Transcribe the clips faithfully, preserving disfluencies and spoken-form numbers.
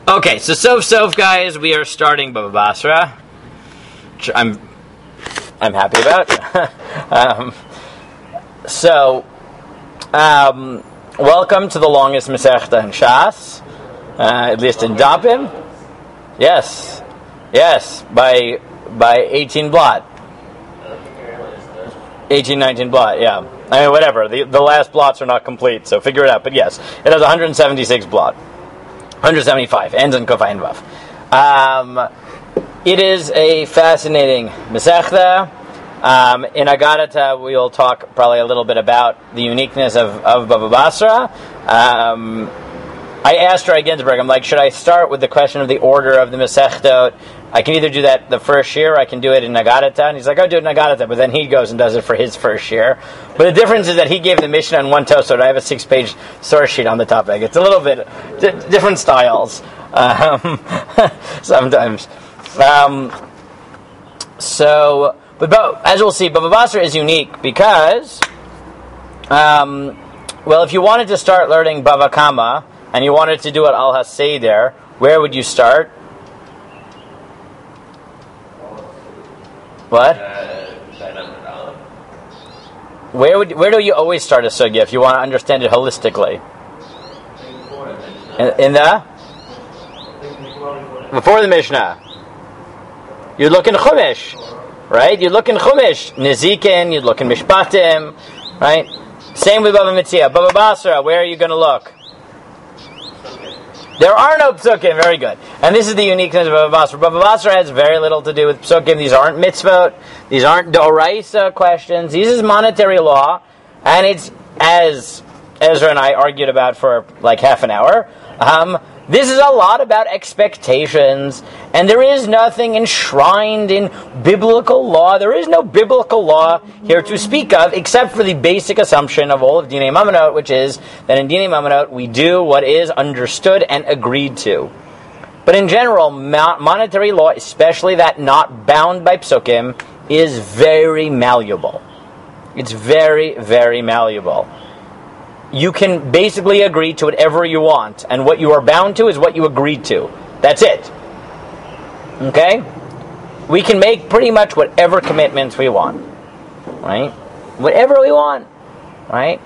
Okay, so Sof Sof, guys, we are starting Baba Basra, which I'm I'm happy about. um, so, um, welcome to the longest Masechta in Shas, uh, at least in Dapim. Yes, yes, by by eighteen blot, eighteen, nineteen blot. Yeah, I mean whatever. The the last blots are not complete, so figure it out. But yes, it has one hundred seventy-six blot. one hundred seventy-five, ends in Kuf Ayin Vav. Um, it is a fascinating Masechta. Um, in Agadata, we will talk probably a little bit about the uniqueness of, of Baba Basra. Um, I asked Rai Ginsburg, I'm like, should I start with the question of the order of the Masechta? I can either do that the first year, or I can do it in Agadata. And he's like, I'll do it in Agadata, but then he goes and does it for his first year. But the difference is that he gave the Mishnah in one Tosot. I have a six-page source sheet on the topic. It's a little bit d- different styles um, sometimes. Um, so, but, but as we'll see, Baba Basra is unique because, um, well, if you wanted to start learning Bava Kama and you wanted to do it Al HaSeder, where would you start? What? Where would where do you always start a sugya if you want to understand it holistically? In, in the before the Mishnah, you look in Chumash, right? You look in Chumash, Nezikin. You look in Mishpatim, right? Same with Baba Metzia, Baba Basra. Where are you going to look? There are no psukim. Very good. And this is the uniqueness of Baba Basra. Baba Basra has very little to do with psukim. These aren't mitzvot. These aren't doraisa questions. This is monetary law. And it's, as Ezra and I argued about for like half an hour, um, this is a lot about expectations. And there is nothing enshrined in biblical law. There is no biblical law here to speak of, except for the basic assumption of all of Dinei Mamonot, which is that in Dinei Mamonot we do what is understood and agreed to. But in general, mo- monetary law, especially that not bound by psukim, is very malleable. It's very, very malleable. You can basically agree to whatever you want, and what you are bound to is what you agreed to. That's it. Okay? We can make pretty much whatever commitments we want. Right? Whatever we want. Right?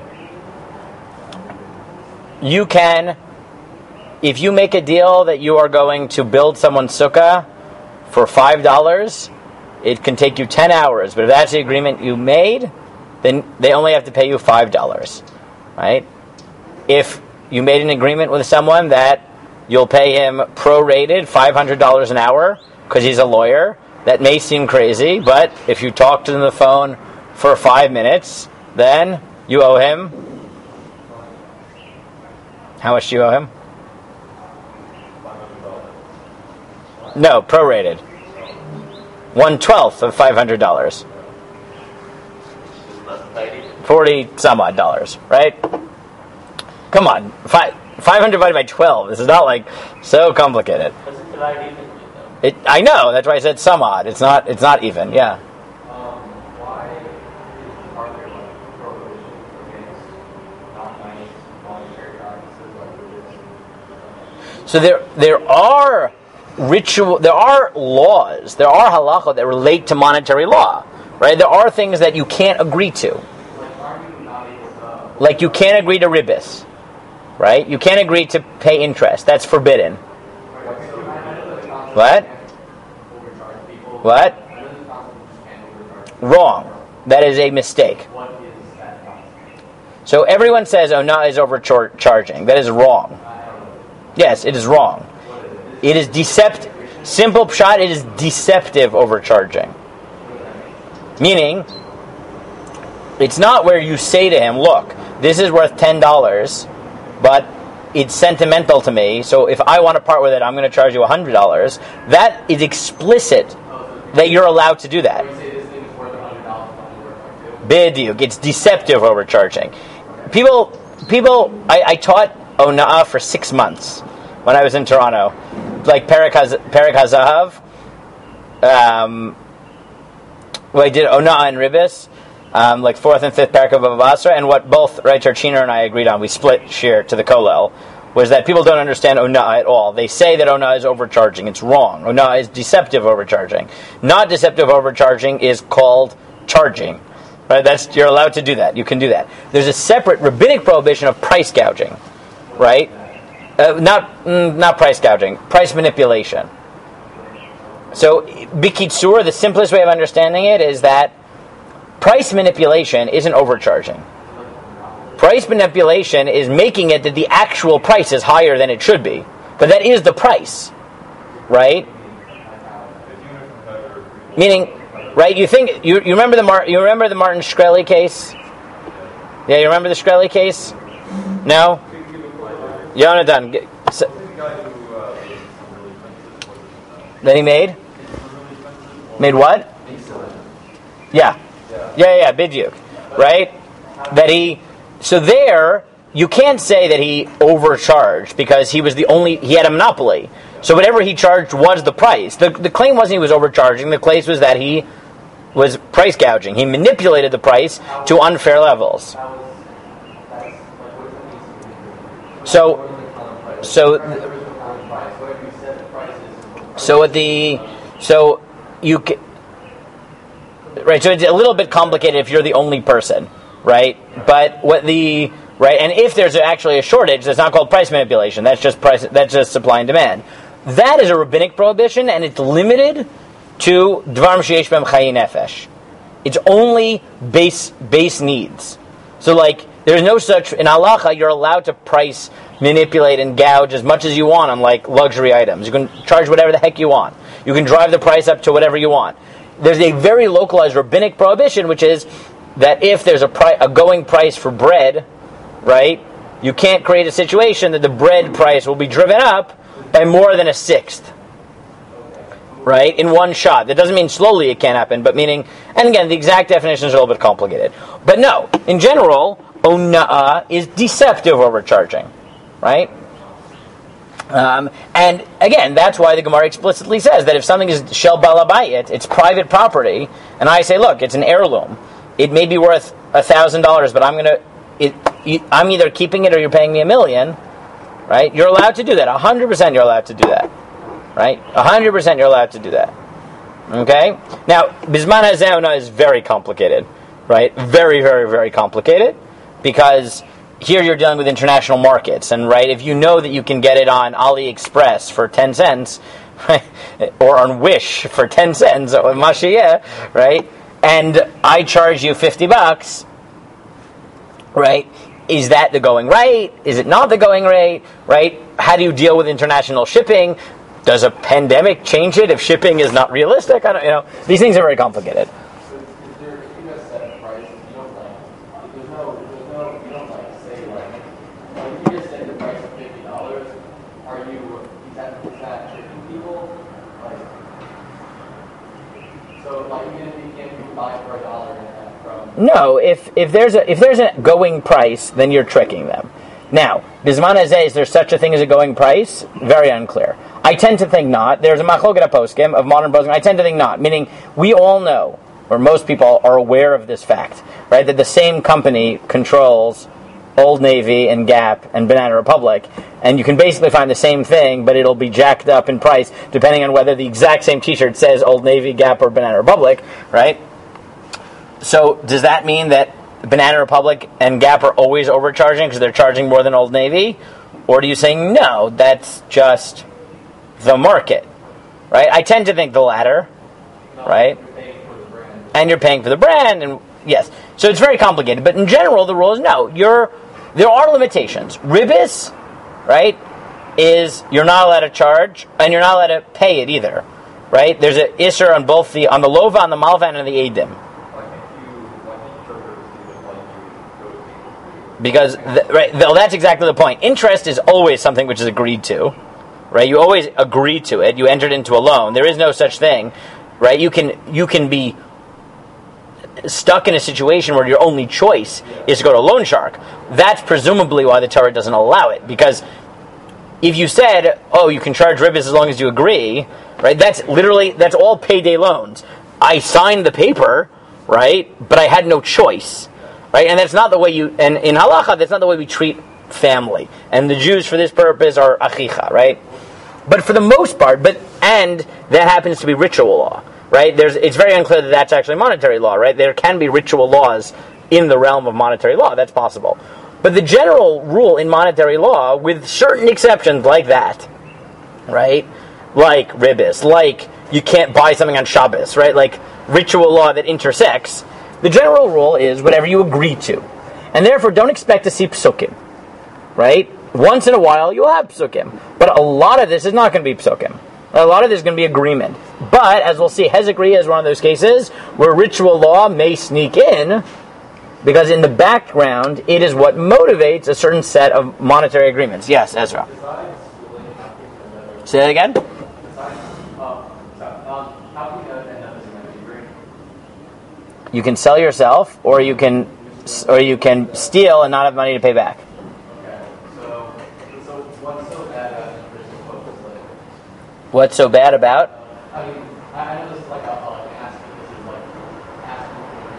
You can, if you make a deal that you are going to build someone's sukkah for five dollars, it can take you ten hours. But if that's the agreement you made, then they only have to pay you five dollars. Right? If you made an agreement with someone that you'll pay him prorated five hundred dollars an hour because he's a lawyer, that may seem crazy, but if you talk to him on the phone for five minutes, then you owe him. How much do you owe him? No, prorated. One twelfth of five hundred dollars. Forty some odd dollars, right? Come on, five five hundred divided by twelve. This is not like so complicated. It, I know. That's why I said some odd. It's not. It's not even. Yeah. So there, there are ritual. There are laws. There are halachot that relate to monetary law, right? There are things that you can't agree to. Like you can't agree to ribis, right? You can't agree to pay interest. That's forbidden. What? What? Wrong. That is a mistake. So everyone says Ona is overcharging. That is wrong. Yes, it is wrong. It is deceptive. Simple pshat, it is deceptive overcharging. Meaning, it's not where you say to him, look, this is worth ten dollars, but it's sentimental to me, so if I want to part with it, I'm going to charge you one hundred dollars. That is explicit that you're allowed to do that. Bidiyuk. It's deceptive overcharging. People, people. I, I taught Ona'ah for six months when I was in Toronto. Like Perek HaZahav. Um, well, I did Ona'ah and Ribis. Um, like fourth and fifth parak of Bava Basra, and what both Rai Tarchiner and I agreed on, we split shir to the Kolel, was that people don't understand Onah at all. They say that Onah is overcharging. It's wrong. Onah is deceptive overcharging. Not deceptive overcharging is called charging. Right? That's you're allowed to do that. You can do that. There's a separate rabbinic prohibition of price gouging, right? Uh, not mm, not price gouging, price manipulation. So, bikitsur, the simplest way of understanding it is that price manipulation isn't overcharging. Price manipulation is making it that the actual price is higher than it should be, but that is the price, right? Meaning. Right, you think you, you remember the Mar- you remember the Martin Shkreli case? Yeah, you remember the Shkreli case? No? Yonatan. So, that he made? Made what? Yeah. Yeah, yeah, Bidyuk. Right? That he so there you can't say that he overcharged because he was the only he had a monopoly. So whatever he charged was the price. The the claim wasn't he was overcharging, the claim was that he was price gouging. He manipulated the price to unfair levels. So, so, so at the, so you can, right? So it's a little bit complicated if you're the only person, right? But what the right, and if there's actually a shortage, that's not called price manipulation. That's just price. That's just supply and demand. That is a rabbinic prohibition, and it's limited to dvarim sheyesh b'hem chayi nefesh. It's only base base needs. So, like, there's no such in halacha. You're allowed to price manipulate and gouge as much as you want on like luxury items. You can charge whatever the heck you want. You can drive the price up to whatever you want. There's a very localized rabbinic prohibition, which is that if there's a pri- a going price for bread, right, you can't create a situation that the bread price will be driven up by more than a sixth. Right? In one shot. That doesn't mean slowly it can't happen, but meaning, and again, the exact definitions are a little bit complicated. But no, in general, ona'ah is deceptive overcharging. Right? Um, and again, that's why the Gemara explicitly says that if something is shel balabayit, it's private property, and I say, look, it's an heirloom. It may be worth a thousand dollars, but I'm going to, it, I'm either keeping it or you're paying me a million. Right? You're allowed to do that. A hundred percent, you're allowed to do that. Right? A hundred percent, you're allowed to do that. Okay? Now, Bisman HaZeona is very complicated. Right? Very, very, very complicated. Because here you're dealing with international markets. And, right, if you know that you can get it on AliExpress for ten cents, right, or on Wish for ten cents, or Mashiyeh, right, and I charge you fifty bucks, right, is that the going rate? Is it not the going rate? Right? How do you deal with international shipping? Does a pandemic change it if shipping is not realistic? I don't, you know, these things are very complicated. So if there, if you guys set a price, you don't like, if there's no, there's no, you don't like say like, like if you just set the price of fifty dollars, are you, is that, is that tricking people? Like, so like even if you can't buy for a dollar and a half from. No, if if there's a if there's a going price, then you're tricking them. Now, Bisman Hazeh, is there such a thing as a going price? Very unclear. I tend to think not. There's a machloket poskim of modern poskim. I tend to think not. Meaning, we all know, or most people are aware of this fact, right? That the same company controls Old Navy and Gap and Banana Republic, and you can basically find the same thing, but it'll be jacked up in price depending on whether the exact same T-shirt says Old Navy, Gap, or Banana Republic, right? So, does that mean that Banana Republic and Gap are always overcharging because they're charging more than Old Navy? Or do you say, no, that's just the market, right? I tend to think the latter, No, right? You're paying for the brand. And you're paying for the brand, and yes. So it's very complicated, but in general, the rule is no. You're, there are limitations. Ribis, right, is you're not allowed to charge, and you're not allowed to pay it either, right? There's an isser on both the, on the lova, on the malvan, and the edim. Because, the, right, well, that's exactly the point. Interest is always something which is agreed to, right? You always agree to it. You entered into a loan. There is no such thing, right? You can you can be stuck in a situation where your only choice is to go to a loan shark. That's presumably why the Torah doesn't allow it. Because if you said, oh, you can charge ribis as long as you agree, right? That's literally, that's all payday loans. I signed the paper, right? But I had no choice. Right? And that's not the way you, and in halacha, that's not the way we treat family, and the Jews for this purpose are achicha, right? But for the most part, but and that happens to be ritual law, right? There's it's very unclear that that's actually monetary law, right? There can be ritual laws in the realm of monetary law. That's possible. But the general rule in monetary law, with certain exceptions like that, right? Like ribis, like you can't buy something on Shabbos, right? Like ritual law that intersects. The general rule is whatever you agree to. And therefore, don't expect to see psukim, right? Once in a while, you'll have psukim. But a lot of this is not going to be psukim. A lot of this is going to be agreement. But, as we'll see, Hezekriya is one of those cases where ritual law may sneak in, because in the background, it is what motivates a certain set of monetary agreements. Yes, Ezra. Say that again? You can sell yourself, or you can, or you can steal and not have money to pay back. Okay, so, so what's so bad about it? What's so bad about? I mean, I know this is like a like ask, this is like asking for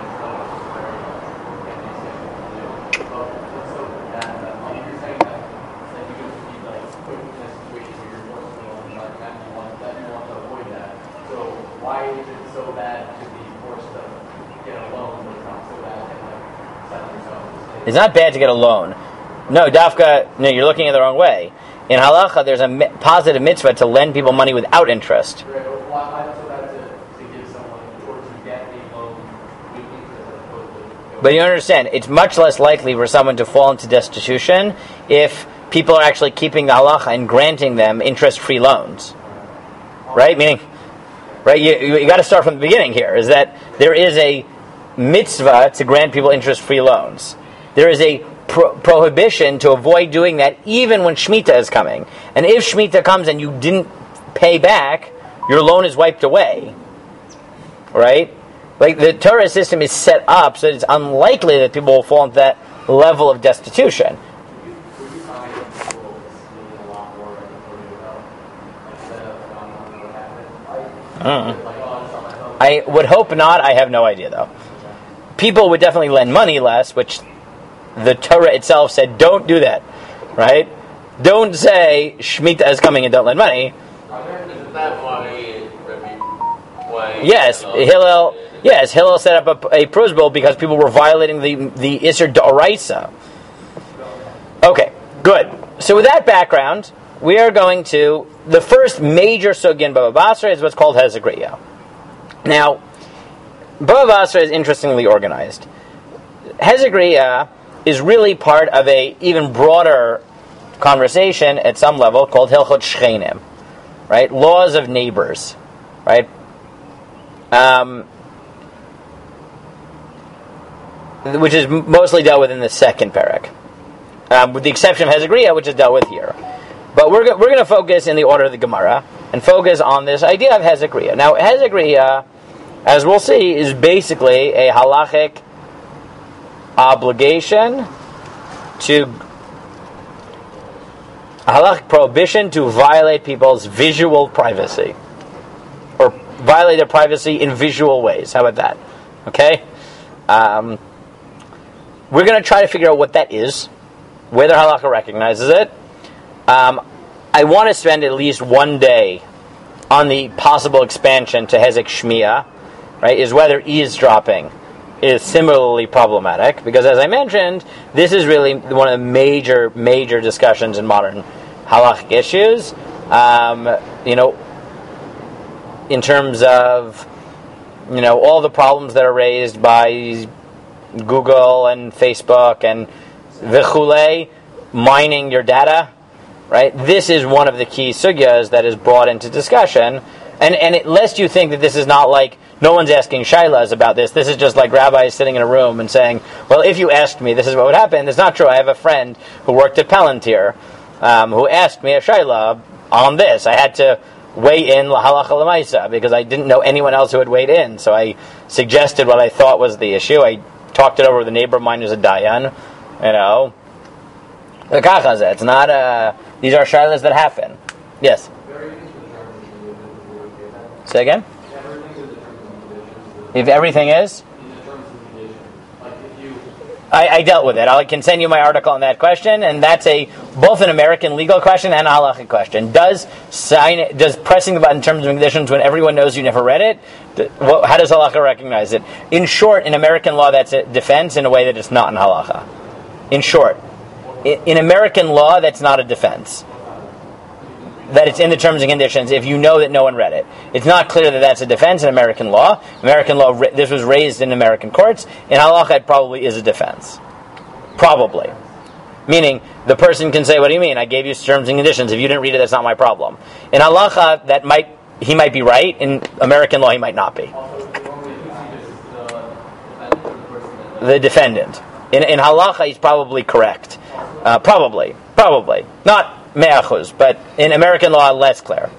a reason, and it's very like, but what's so bad about it? Like, you're saying that, that you could be like put in a situation where you're forced to go and like that, you want that, you want to avoid that. So why is it so bad to be forced to get a loan, but it's not so bad to like set yourself? It's not bad to get a loan. No, Dafka, no, you're looking at it the wrong way. In halacha, there's a mi- positive mitzvah to lend people money without interest. Right, but why why is it bad to, to give someone or to get a loan with interest as opposed to? But you understand, it's much less likely for someone to fall into destitution if people are actually keeping the halacha and granting them interest-free loans. Right? Meaning, right, you, you, you got to start from the beginning here, is that there is a mitzvah to grant people interest-free loans. There is a pro- prohibition to avoid doing that even when Shemitah is coming. And if Shemitah comes and you didn't pay back, your loan is wiped away. Right? Like, the Torah system is set up so that it's unlikely that people will fall into that level of destitution. Would you find people stealing a lot more than before you know? Instead of not knowing what happened? Mm. Like, oh, it's on my phone. I would hope not. I have no idea, though. People would definitely lend money less, which the Torah itself said, don't do that, right? Don't say, Shemitah is coming and don't lend money. Isn't that why, why Yes, Hillel, yes, Hillel set up a, a prosbul because people were violating the, the Isser D'Oraisa. Okay, good. So with that background, we are going to, the first major sugya in Baba Basra is what's called Hezekriya. Now, Baba Basra is interestingly organized. Hezekriya is really part of a even broader conversation at some level called Hilchot Shchenim, right? Laws of neighbors, right? Um, which is mostly dealt with in the second parak, um, with the exception of Hezekriya, which is dealt with here. But we're go- we're going to focus in the order of the Gemara and focus on this idea of Hezekriya. Now, Hezekriya, as we'll see, is basically a halachic obligation to a halachic prohibition to violate people's visual privacy, or violate their privacy in visual ways. How about that? Okay? Um, we're going to try to figure out what that is, whether halakha recognizes it. Um, I want to spend at least one day on the possible expansion to Hezek Shmiya, right, is whether eavesdropping is similarly problematic, because as I mentioned, this is really one of the major, major discussions in modern halachic issues, um, you know, in terms of, you know, all the problems that are raised by Google and Facebook and v'chulei, mining your data, right? This is one of the key sugyas that is brought into discussion, and, and it lest you think that this is not like, no one's asking shailas about this. This is just like rabbis sitting in a room and saying, well, if you asked me, this is what would happen. It's not true. I have a friend who worked at Palantir um, who asked me a shaila on this. I had to weigh in lahalacha l'maisa because I didn't know anyone else who had weighed in. So I suggested what I thought was the issue. I talked it over with a neighbor of mine who's a dayan. You know, it's not, uh, these are shailas that happen. Yes? Say again? If everything is? In the terms and conditions. Like if you, I, I dealt with it. I can send you my article on that question, and that's a both an American legal question and a halachic question. Does sign does pressing the button terms and conditions when everyone knows you never read it? How does halacha recognize it? In short, in American law, that's a defense in a way that it's not in halacha. In short, in American law, that's not a defense. That it's in the terms and conditions if you know that no one read it. It's not clear that that's a defense in American law. American law, this was raised in American courts. In halacha, it probably is a defense. Probably. Meaning, the person can say, what do you mean? I gave you terms and conditions. If you didn't read it, that's not my problem. In halacha, that might he might be right. In American law, he might not be. The defendant. In, in halacha, he's probably correct. Uh, probably. Probably. Not me'achuz, but in American law, less clear.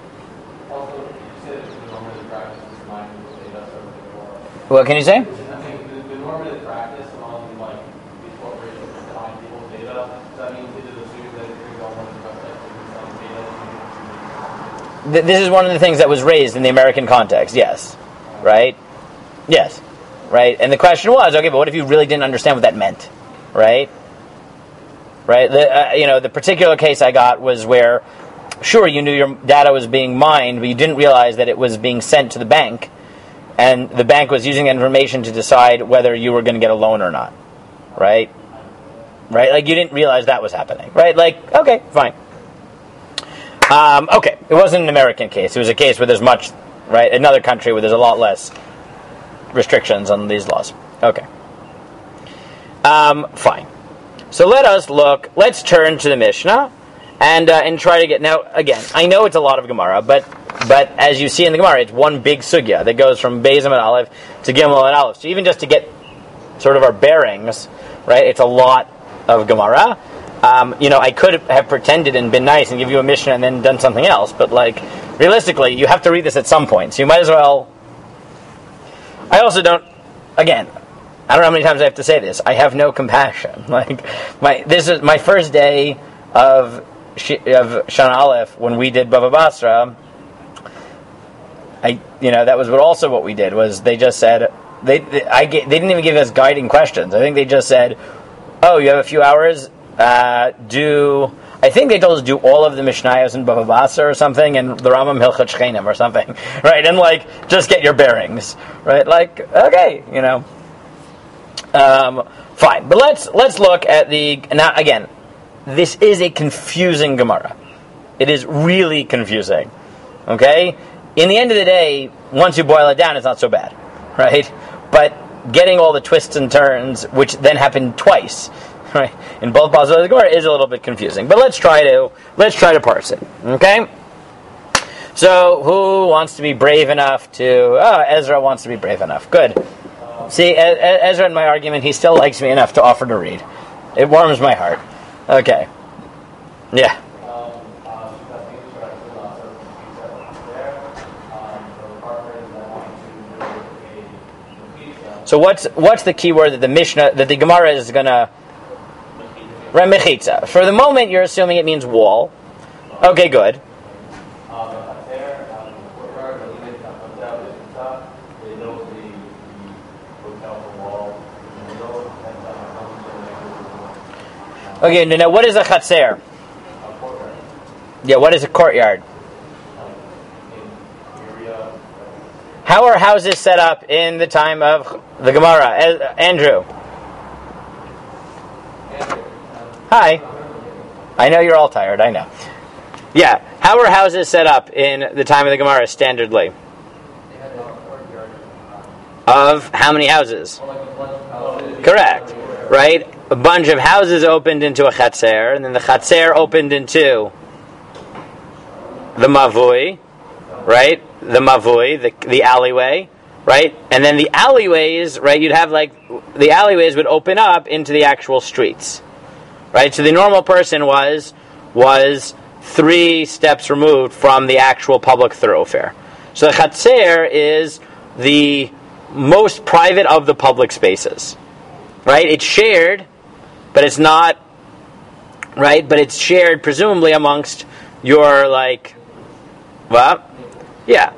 What can you say? I think the normative practice among like these corporations is to find people's data. So that means it is assumed that if you're going to the website, data. This is one of the things that was raised in the American context. Yes, right? Yes, right. And the question was, okay, but what if you really didn't understand what that meant, right? Right, the, uh, you know, the particular case I got was where, sure, you knew your data was being mined, but you didn't realize that it was being sent to the bank, and the bank was using that information to decide whether you were going to get a loan or not, right? Right, like you didn't realize that was happening, right? Like, okay, fine. Um, okay, it wasn't an American case. It was a case where there's much, right, another country where there's a lot less restrictions on these laws. Okay. Um, fine. So let us look, let's turn to the Mishnah and uh, and try to get, now again, I know it's a lot of Gemara, but but as you see in the Gemara, it's one big sugya that goes from Beis and Aleph to Gimel and Aleph. So even just to get sort of our bearings, right, it's a lot of Gemara. Um, you know, I could have pretended and been nice and give you a Mishnah and then done something else, but like, realistically, you have to read this at some point, so you might as well. I also don't, again, I don't know how many times I have to say this. I have no compassion. Like my this is my first day of of Shana Aleph when we did Bava Basra. I you know that was what also what we did was they just said they they, I they didn't even give us guiding questions. I think they just said, oh, you have a few hours. Uh, do I think they told us do all of the Mishnayos in Bava Basra or something, and the Rambam Hilchot Shchenim or something, right? And like just get your bearings, right? Like okay, you know. Um, fine, but let's let's look at the now again. This is a confusing Gemara. It is really confusing. Okay, in the end of the day, once you boil it down, it's not so bad, right? But getting all the twists and turns, which then happen twice, right, in both parts of the Gemara, is a little bit confusing. But let's try to let's try to parse it. Okay. So, who wants to be brave enough to? Oh, Ezra wants to be brave enough. Good. See, Ezra in my argument, he still likes me enough to offer to read. It warms my heart. Okay. Yeah. So what's what's the key word that the Mishnah, that the Gemara is going to... Mechitza. For the moment, you're assuming it means wall. Okay, good. Okay, now what is a chatzer? Yeah, what is a courtyard? How are houses set up in the time of the Gemara? Uh, Andrew. Hi. I know you're all tired, I know. Yeah, how are houses set up in the time of the Gemara standardly? Of how many houses? Correct, right? A bunch of houses opened into a chatzer, and then the chatzer opened into the mavui, right? The mavui, the the alleyway, right? And then the alleyways, right? You'd have like the alleyways would open up into the actual streets, right? So the normal person was was three steps removed from the actual public thoroughfare. So the chatzer is the most private of the public spaces, right? It's shared. But it's not, right? But it's shared presumably amongst your, like, what? Yeah.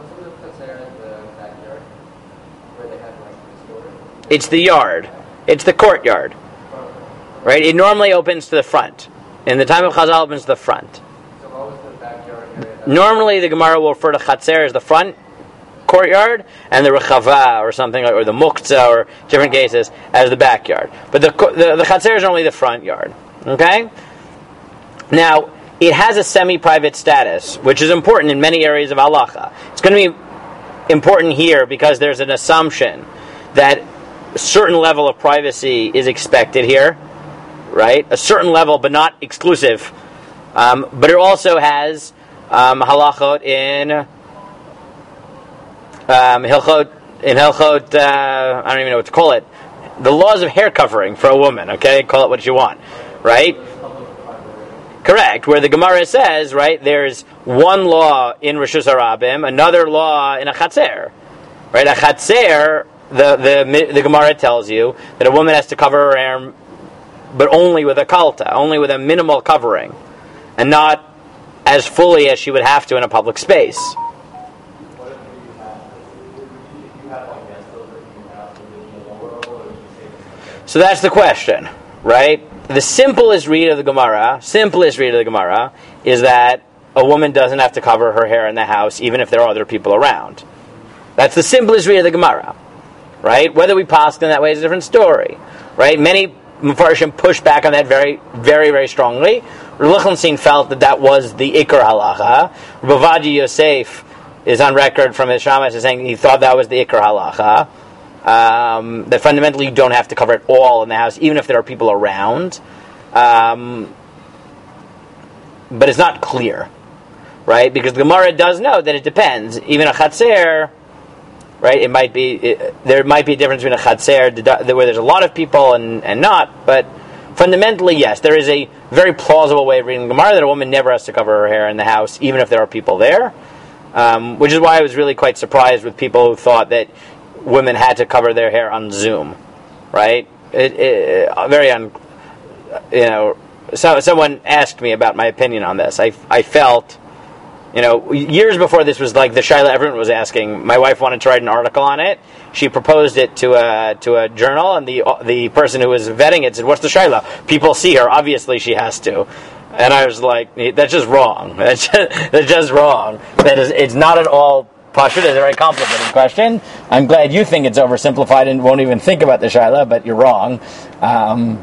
It's the yard. It's the courtyard. right? It normally opens to the front. In the time of Chazal, it opens to the front. So what was the backyard area? Normally, the Gemara will refer to Chatzer as the front courtyard, and the Rechava or something, or the Muktzah, or different cases, as the backyard. But the the, the Chatzer is normally the front yard. Okay? Now, it has a semi-private status, which is important in many areas of halacha. It's going to be important here because there's an assumption that a certain level of privacy is expected here, right? A certain level, but not exclusive. Um, but it also has um, halachot in Um, Hilchot, in Hilchot, uh, I don't even know what to call it. The laws of hair covering for a woman, okay? Call it what you want, right? Correct. Where the Gemara says, right, there's one law in Rishus Harabim, another law in a Chatzer, right? A Chatzer, the, the, the Gemara tells you that a woman has to cover her hair, but only with a kalta, only with a minimal covering, and not as fully as she would have to in a public space. So that's the question, right? The simplest read of the Gemara, simplest read of the Gemara, is that a woman doesn't have to cover her hair in the house, even if there are other people around. That's the simplest read of the Gemara, right? Whether we pass in that way is a different story, right? Many Mepharshim push back on that very, very, very strongly. Lichtenstein felt that that was the Iker halacha. Bavadi Yosef is on record from his Shammai as saying he thought that was the Iker halacha. Um, that fundamentally you don't have to cover it all in the house, even if there are people around. Um, but it's not clear, right? Because the Gemara does know that it depends. Even a Chatzer, right? It might be it, there might be a difference between a Chatzer where there's a lot of people and, and not. But fundamentally, yes, there is a very plausible way of reading the Gemara that a woman never has to cover her hair in the house, even if there are people there. Um, which is why I was really quite surprised with people who thought that women had to cover their hair on Zoom, right? It, it, very un, you know. So someone asked me about my opinion on this. I I felt, you know, years before this was like the shaila everyone was asking. My wife wanted to write an article on it. She proposed it to a to a journal, and the the person who was vetting it said, "What's the shaila? People see her. Obviously, she has to." And I was like, "That's just wrong. That's just, that's just wrong. That is, it's not at all." Pashut is a very complicated question. I'm glad you think it's oversimplified and won't even think about the shaila, but you're wrong. Um,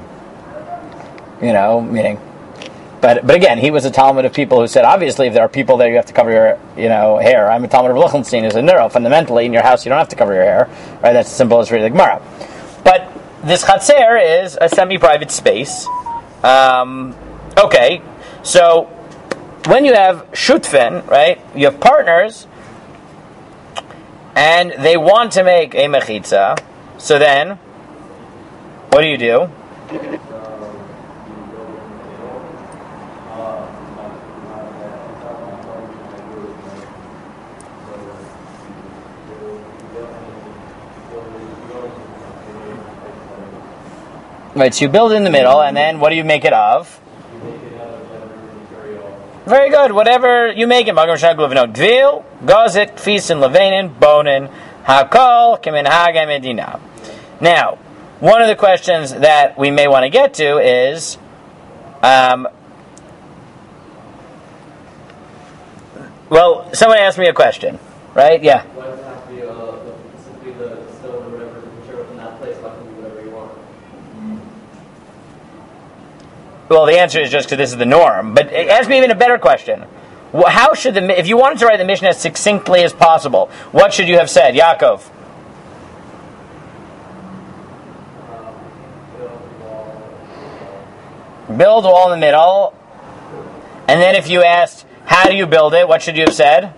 you know, meaning, but but again, he was a Talmud of people who said, obviously, if there are people there, you have to cover your you know hair. I'm a Talmud of Lichtenstein who said, no, no, fundamentally, in your house, you don't have to cover your hair. Right? That's the simplest reading of the Gemara. But this Chatzer is a semi-private space. Um, okay, so when you have shutfin, right, you have partners. And they want to make a mechitza, so then, what do you do? Right, so you build in the middle, and then what do you make it of? Very good. Whatever you make it, Magam Shaglu no Dvil, Gozit, Fisin, Levanin, Bonin, Hakol, Kiminhaga, Medina. Now, one of the questions that we may want to get to is, um, well, someone asked me a question, right? Yeah. Why does it have to be uh, simply the stone or whatever, whichever from that place, why can you do whatever you want? Well, the answer is just because this is the norm. But ask me even a better question. How should the if you wanted to write the Mishnah as succinctly as possible, what should you have said, Yaakov? Build a wall in the middle. And then if you asked, how do you build it, what should you have said?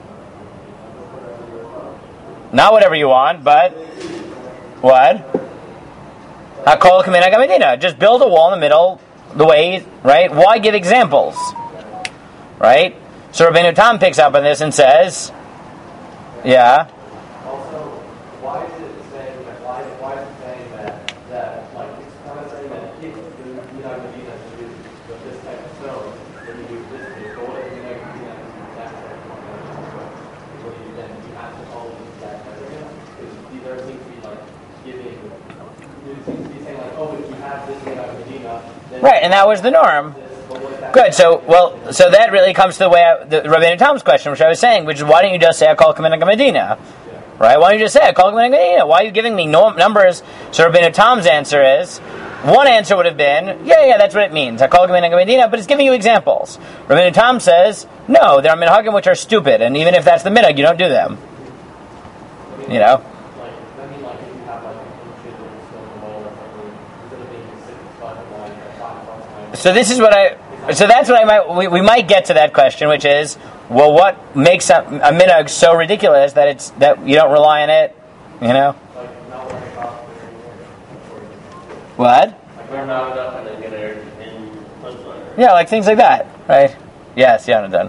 Not whatever you want, but what? Hakol Kamina Gamadina. Just build a wall in the middle. The way, right? Why give examples? Right? So Rabbeinu Tam picks up on this and says, yeah. Also, why is it saying that, why, why is it saying that, that, like, it's kind of saying that if you're not going to do with this type of stone, then you do this thing, but what if you're not going to do that type of stone? What do you then, you have to follow the exact type of stone? Because there seems to be, like, giving, there seems to be saying, like, oh, if you have this thing out of Medina, Right, and that was the norm. Good. So, well, so that really comes to the way I, the Rabbeinu Tom's question, which I was saying, which is why don't you just say I call Kaminag Medina, right? Why don't you just say I call Kaminag Medina? Why are you giving me no numbers? So Rabbeinu Tom's answer is, one answer would have been, yeah, yeah, that's what it means. I call Kaminag Medina, but it's giving you examples. Rabbeinu Tom says, no, there are minhagim which are stupid, and even if that's the minhag, you don't do them. You know. So this is what I. So that's what I might. We, we might get to that question, which is, well, what makes a, a minhag so ridiculous that it's that you don't rely on it? You know. What? Yeah, like things like that, right? Yes, yeah, I'm done.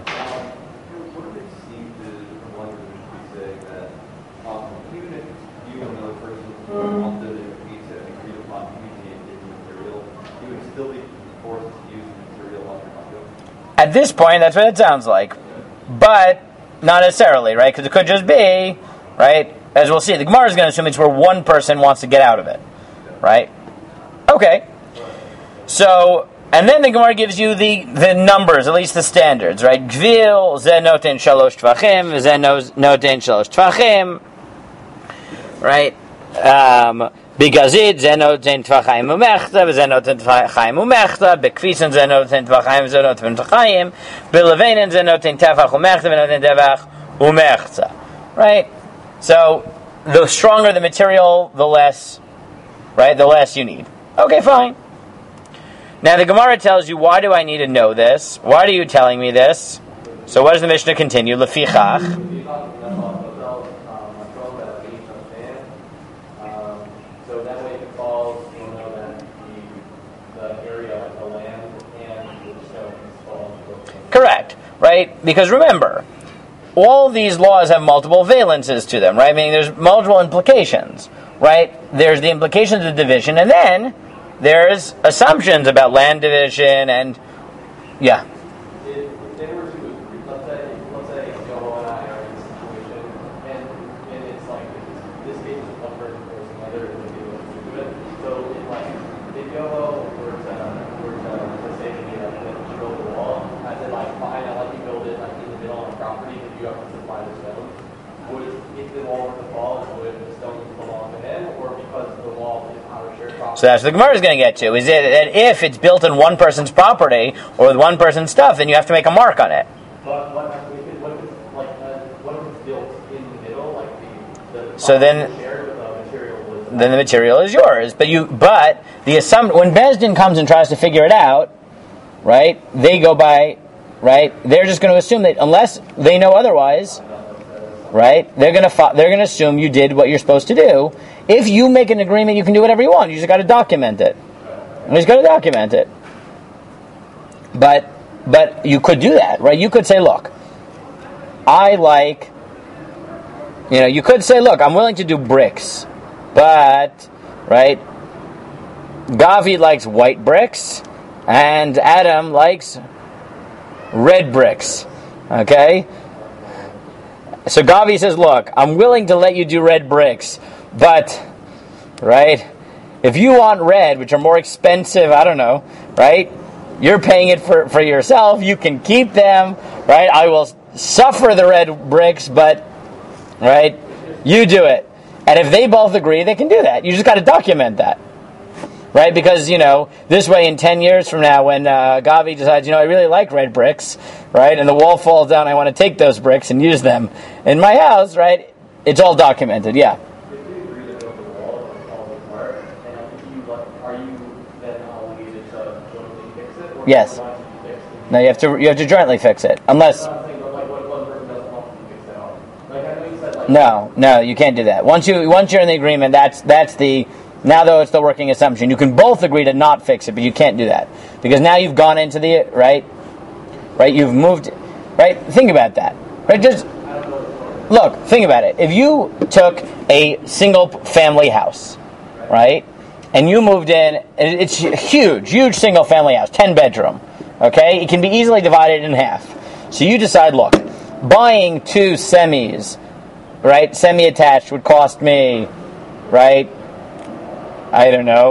At this point, that's what it sounds like. But not necessarily, right? Because it could just be, right? As we'll see, the Gemara is going to assume it's where one person wants to get out of it, right? Okay. So, and then the Gemara gives you the, the numbers, at least the standards, right? Gvil, ze noten shalosh tvachim, ze noten shalosh tvachim, right? Um... Bigazid, ze noten tvachim umechta, ze noten tvachim umechta, bekvisen ze noten tvachim, ze noten tvachim, belevenen ze noten tefach umechta, ze noten tefach umechta. Right? So, the stronger the material, the less, right, the less you need. Okay, fine. Now the Gemara tells you, why do I need to know this? Why are you telling me this? So what does the Mishnah continue? Lefichach. Correct, right? Because remember, all these laws have multiple valences to them, right? Meaning there's multiple implications, right? There's the implications of division, and then there's assumptions about land division, and yeah. If they were to, let's say, let's say Joel and I are in this situation, and, and it's like, this case is one person versus another, and they able to do it. So, if like, if Joel were to, were to, to say to me that you build the wall, I said, like, fine, I let you build it like in the middle of the property, but you have to supply the stones. Would, if the wall were to fall, would the stones belong to him, or because the wall is our shared property? So that's what the Gemara is going to get to. Is it that if it's built in one person's property or with one person's stuff, then you have to make a mark on it. But what if it's, what if it's like uh, what if it's built in the middle, like the, the so then, shared, but the material was then the material is yours. But you, but the assumption when Bezdin comes and tries to figure it out, right? They go by, right? They're just going to assume that unless they know otherwise, right? They're going to they're going to assume you did what you're supposed to do. If you make an agreement, you can do whatever you want. You just got to document it. You just got to document it. But but you could do that, right? You could say, look, I like, you know, you could say, look, I'm willing to do bricks, but, right, Gavi likes white bricks, and Adam likes red bricks, okay? So Gavi says, look, I'm willing to let you do red bricks, but, right, if you want red, which are more expensive, I don't know, right, you're paying it for, for yourself, you can keep them, right, I will suffer the red bricks, but, right, you do it. And if they both agree, they can do that. You just got to document that. Right? Because, you know, this way in ten years from now when uh, Gavi decides, you know, I really like red bricks, right, and the wall falls down, I want to take those bricks and use them in my house, right, it's all documented, yeah. If you agree to build the wall and all the part, and if you, are you then obligated to jointly fix it? Or Yes. No, you have to you have to jointly fix it. Unless... No, no, you can't do that. Once you once you're in the agreement, that's that's the... Now, though, it's the working assumption. You can both agree to not fix it, but you can't do that. Because now you've gone into the, right? Right? You've moved, right? Think about that. Right? Just, look, think about it. If you took a single family house, right? And you moved in, it's a huge, huge single family house, ten bedroom, okay? It can be easily divided in half. So you decide, look, buying two semis, right? Semi-attached would cost me, right? I don't know,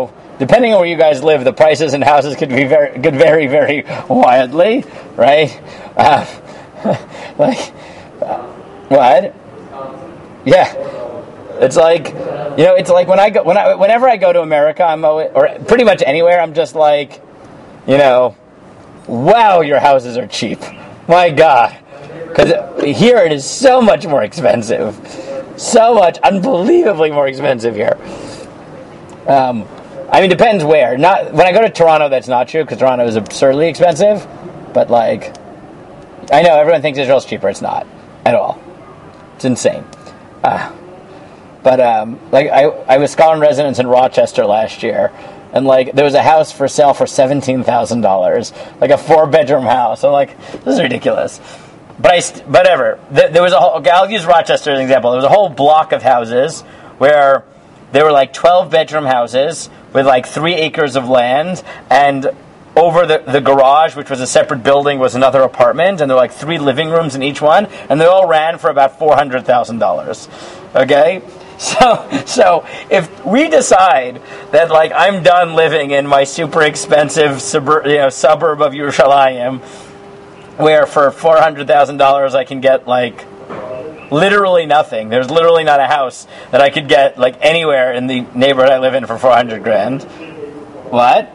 depending on where you guys live, the prices in houses could be very, could vary very wildly, right? Uh, like, uh, what? Yeah, it's like, you know, it's like when I go, when I, whenever I go to America, I'm always, or pretty much anywhere, I'm just like, you know, wow, your houses are cheap. My God, because here it is so much more expensive, so much unbelievably more expensive here. Um, I mean, depends where. Not when I go to Toronto, that's not true because Toronto is absurdly expensive. But like, I know everyone thinks Israel's cheaper. It's not at all. It's insane. Uh, but um, like, I I was scholar in residence in Rochester last year, and like there was a house for sale for seventeen thousand dollars, like a four bedroom house. I'm like, this is ridiculous. But I st- whatever. There, there was a whole. Okay, I'll use Rochester as an example. There was a whole block of houses where there were like twelve bedroom houses with like three acres of land, and over the, the garage, which was a separate building, was another apartment, and there were like three living rooms in each one, and they all ran for about four hundred thousand dollars. Okay? So, so if we decide that like I'm done living in my super expensive suburb, you know, suburb of Yerushalayim, where for four hundred thousand dollars I can get like literally nothing. There's literally not a house that I could get like anywhere in the neighborhood I live in for four hundred grand. What?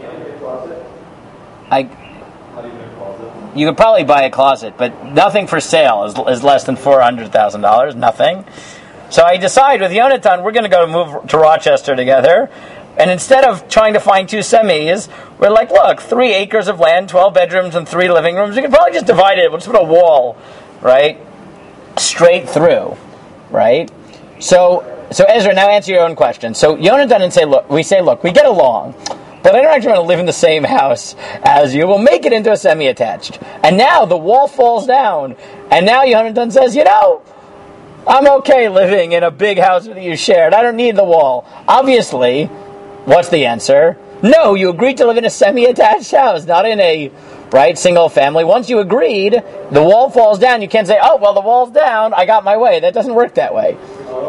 I. You could probably buy a closet, but nothing for sale is, is less than four hundred thousand dollars. Nothing. So I decide with Yonatan we're going to go move to Rochester together, and instead of trying to find two semis, we're like, look, three acres of land, twelve bedrooms, and three living rooms. We can probably just divide it. We'll just put a wall, right? Straight through, right? So, so Ezra, now answer your own question. So Yonatan and say, look, we say, look, we get along, but I don't actually want to live in the same house as you. We'll make it into a semi-attached. And now the wall falls down, and now Yonatan says, you know, I'm okay living in a big house that you shared. I don't need the wall. Obviously, what's the answer? No, you agreed to live in a semi-attached house, not in a right single family. Once you agreed, the wall falls down. You can't say, "Oh, well, the wall's down. I got my way." That doesn't work that way.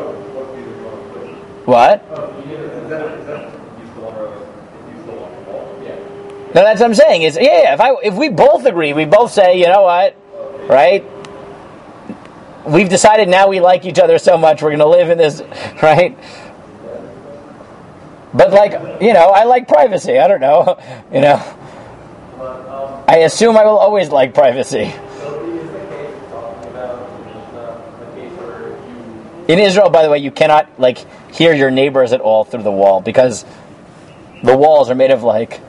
What? No, that's what I'm saying. Is yeah, yeah. If I if we both agree, we both say, you know what, right? We've decided now we like each other so much we're going to live in this, right? But like, you know, I like privacy. I don't know, you know. I assume I will always like privacy. In Israel, by the way, you cannot like hear your neighbors at all through the wall because the walls are made of like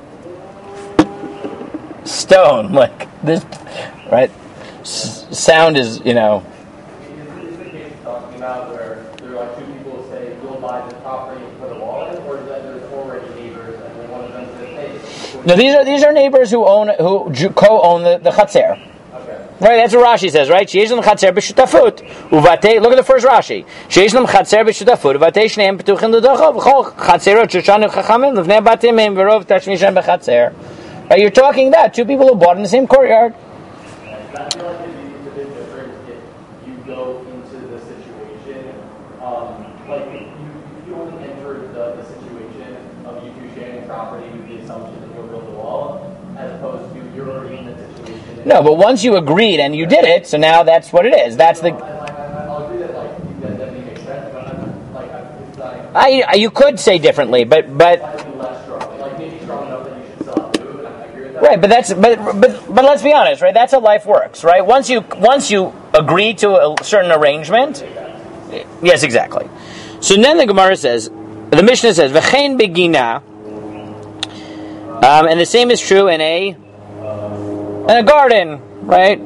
stone, like this, right? S- sound is, you know. Is the case talking about where there are two people who say we'll buy this property and put a wall in, or is that there's already neighbors and then one of them says, hey? No, these are these are neighbors who own who co-own the, the chatzer. Okay. Right, that's what Rashi says, right? Sheish lam chatzer b'shutafut uvatei. Look at the first Rashi. Sheish lam chatzer b'shutafut uvatei shneim petuchin l'docha v'chol chatzerot shushanim chachamim l'vnei batim meim v'rov tashmishan b'chatzer. Right, you're talking about two people who bought in the same courtyard. I feel like it'd be a bit different if you go into the situation, um, like if you, if you only enter the, the situation of you two sharing property with the assumption that you'll build a wall, as opposed to you're already in the situation. No, but once you agreed and you did it, so now that's what it is. That's the. I, like, I, I'll agree that like that, that makes sense, but I'm like I'm, it's like. I you could say differently, but but. Slightly less strong, like maybe strong enough that you should still have to do it. I agree with that. Right, but that's but but but let's be honest, right? That's how life works, right? Once you once you agree to a certain arrangement, yes, exactly. So then the Gemara says, the Mishnah says, "V'chein begina," um, and the same is true in a in a garden, right?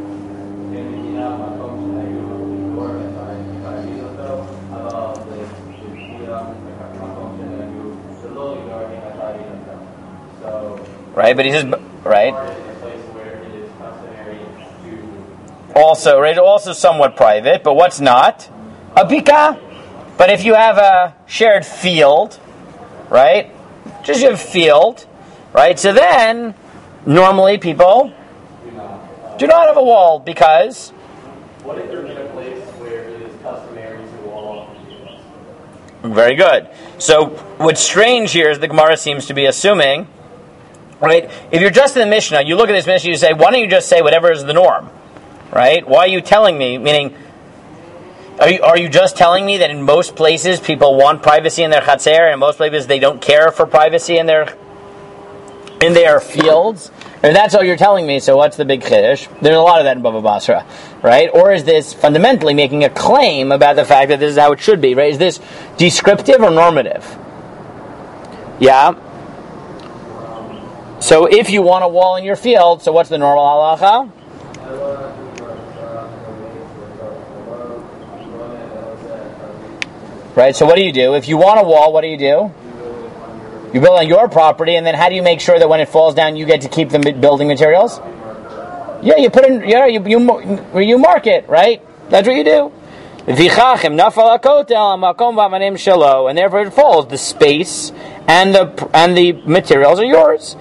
Right, but he says, right. Also, right, also somewhat private, but what's not? A bika. But if you have a shared field, right, just you have field, right, so then, normally people do not have a wall because... What if you're in a place where it is customary to wall off the fields? Very good. So what's strange here is the Gemara seems to be assuming, right? If you're just in the Mishnah, you look at this Mishnah, you say, why don't you just say whatever is the norm, right? Why are you telling me? Meaning, are you, are you just telling me that in most places people want privacy in their chatzer, and in most places they don't care for privacy in their in their fields? If that's all you're telling me, so what's the big chiddush? There's a lot of that in Bava Basra, right? Or is this fundamentally making a claim about the fact that this is how it should be, right? Is this descriptive or normative? Yeah. So if you want a wall in your field, so what's the normal halacha? Right, so what do you do? If you want a wall, what do you do? You build on your property, and then how do you make sure that when it falls down, you get to keep the building materials? Yeah, you put in, yeah, you you, you mark it, right? That's what you do. And therefore it falls. The space and the and the materials are yours.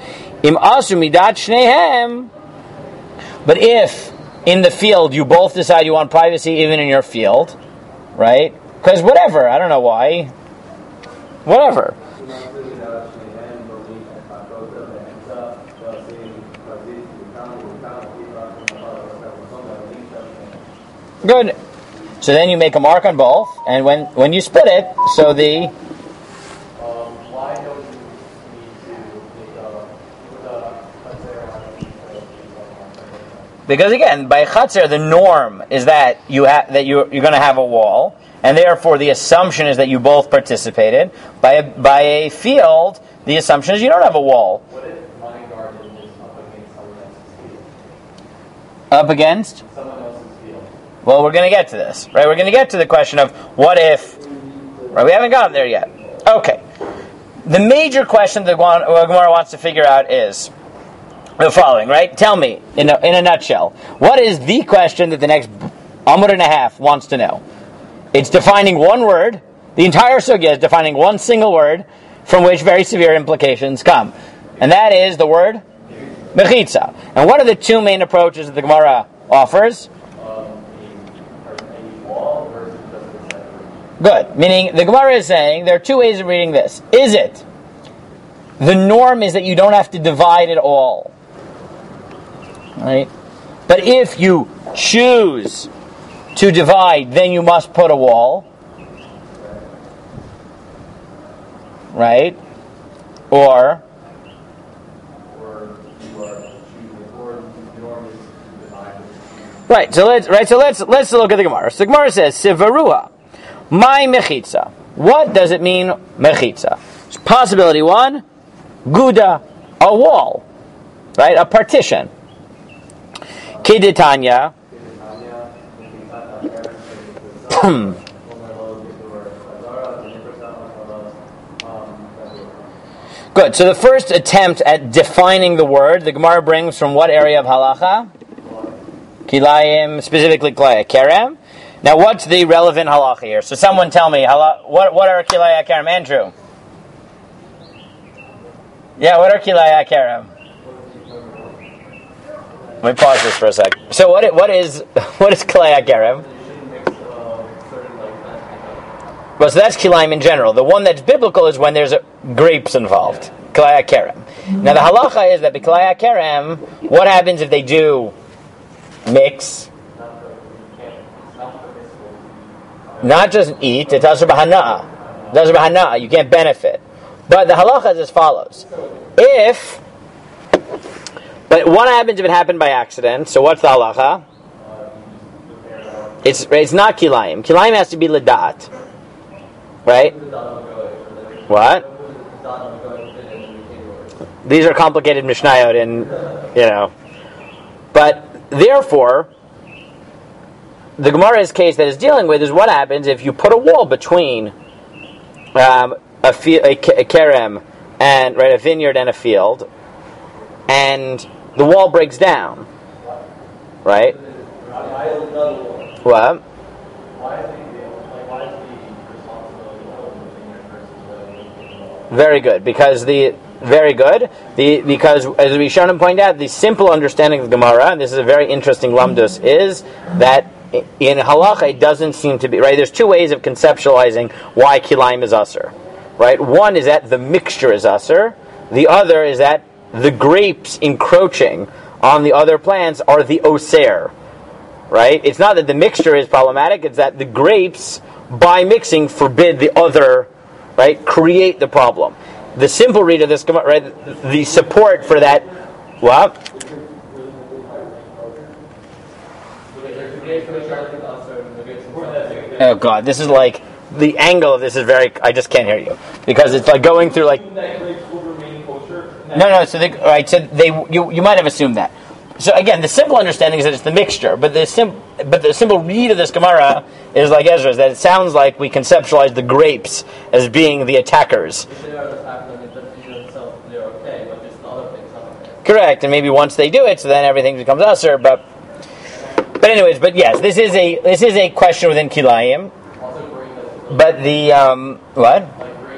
But if in the field you both decide you want privacy, even in your field, right? Because whatever, I don't know why. Whatever. Good. So then you make a mark on both, and when, when you split it, so the... Um, why don't you need to make a, with a Because again, by chatzer, the norm is that you ha- that you you're going to have a wall, and therefore the assumption is that you both participated. By a, by a field, the assumption is you don't have a wall. What if my garden is up against someone else's field? Up against? Someone else's field. Well, we're going to get to this, right? We're going to get to the question of what if, right? We haven't gotten there yet. Okay. The major question that Gemara wants to figure out is the following, right? Tell me, in a, in a nutshell, what is the question that the next Amud and a half wants to know? It's defining one word. The entire sugya is defining one single word from which very severe implications come. And that is the word mechitza. And what are the two main approaches that the Gemara offers? Good. Meaning, the Gemara is saying there are two ways of reading this. Is it the norm is that you don't have to divide at all? Right? But if you choose to divide, then you must put a wall. Right? Or Right, so let's right, so let's let's look at the Gemara. So the Gemara says, Sivarua. My mechitza. What does it mean, mechitza? Possibility one, guda, a wall, right? A partition. Kiditanya. Good. So the first attempt at defining the word, the Gemara brings from what area of halacha? Kilayim, specifically Kilaya Kerem. Now, what's the relevant halacha here? So, someone tell me, what what are Kilaya Kerem? Andrew? Yeah, what are Kilaya Kerem? Let me pause this for a sec. So, what what is what is Kilaya Kerem? Well, so that's Kilayim in general. The one that's biblical is when there's grapes involved. Kilaya Kerem. Now, the halacha is that the Kilaya Kerem, what happens if they do mix? Not just eat, it's also b'hana'ah. It's also b'hana'ah, you can't benefit. But the halacha is as follows. If, but what happens if it happened by accident? So what's the halacha? It's it's not kilayim. Kilayim has to be ledat. Right? What? These are complicated mishnayot and, you know. But, therefore, the Gemara's case that is dealing with is what happens if you put a wall between um, a, fi- a, a kerem and right a vineyard and a field, and the wall breaks down, right? What? Very good, because the very good the because as we Rishonim point out, the simple understanding of the Gemara, and this is a very interesting lamdus, is that in halacha, it doesn't seem to be, right? There's two ways of conceptualizing why kilayim is usher, right? One is that the mixture is usher. The other is that the grapes encroaching on the other plants are the oser, right? It's not that the mixture is problematic, it's that the grapes, by mixing, forbid the other, right? Create the problem. The simple read of this, right? The support for that, what? Oh God, this is like, the angle of this is very, I just can't hear you. Because it's like going through like... No, no, so they, right, so they, you, you might have assumed that. So again, the simple understanding is that it's the mixture, but the sim, but the simple read of this Gemara is like Ezra's, that it sounds like we conceptualize the grapes as being the attackers. Correct, and maybe once they do it, so then everything becomes usher, but... But anyways, but yes, this is a this is a question within kilayim. But the um, what?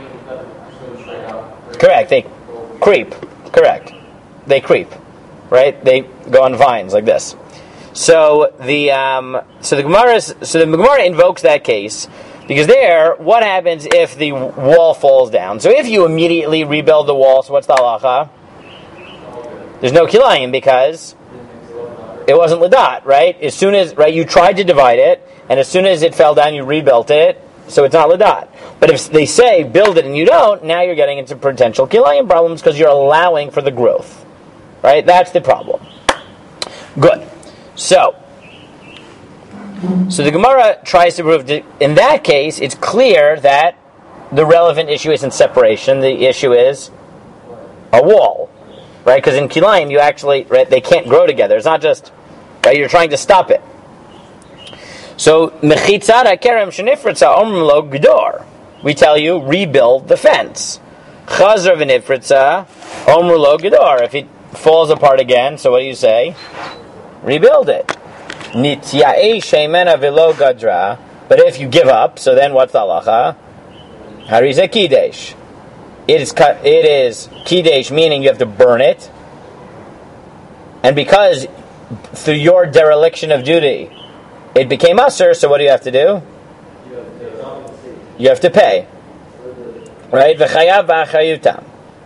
Correct. They creep. Correct. They creep. Right. They go on vines like this. So the um, so the Gemara so the Gemara invokes that case because there, what happens if the wall falls down? So if you immediately rebuild the wall, so what's the halacha? There's no kilayim because it wasn't ladat, right? As soon as right, you tried to divide it, and as soon as it fell down, you rebuilt it, so it's not ladat. But if they say build it and you don't, now you're getting into potential kilayim problems because you're allowing for the growth, right? That's the problem. Good. So, so the Gemara tries to prove that in that case, it's clear that the relevant issue isn't separation. The issue is a wall, right? Because in kilayim, you actually right, they can't grow together. It's not just right. You're trying to stop it. So mechitzara kerem shenifritza omrim lo gedor. We tell you rebuild the fence. Chazar v'nifritza omrim lo gedor. If it falls apart again, so what do you say? Rebuild it. Nityae shemena v'lo gadra. But if you give up, so then what's the halacha? Hariza kidesh. It is cut. It is kidesh, meaning you have to burn it. And because through your dereliction of duty, it became usher. So what do you have to do? You have to pay. Right? V'chayav v'achayutam.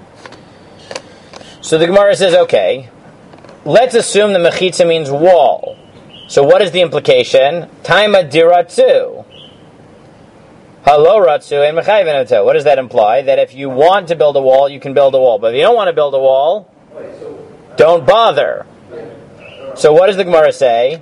So the Gemara says, okay, let's assume the mechitza means wall. So what is the implication? Taima diratzu. Halo ratzu and mechayvenoto. What does that imply? That if you want to build a wall, you can build a wall. But if you don't want to build a wall, don't bother. So what does the Gemara say?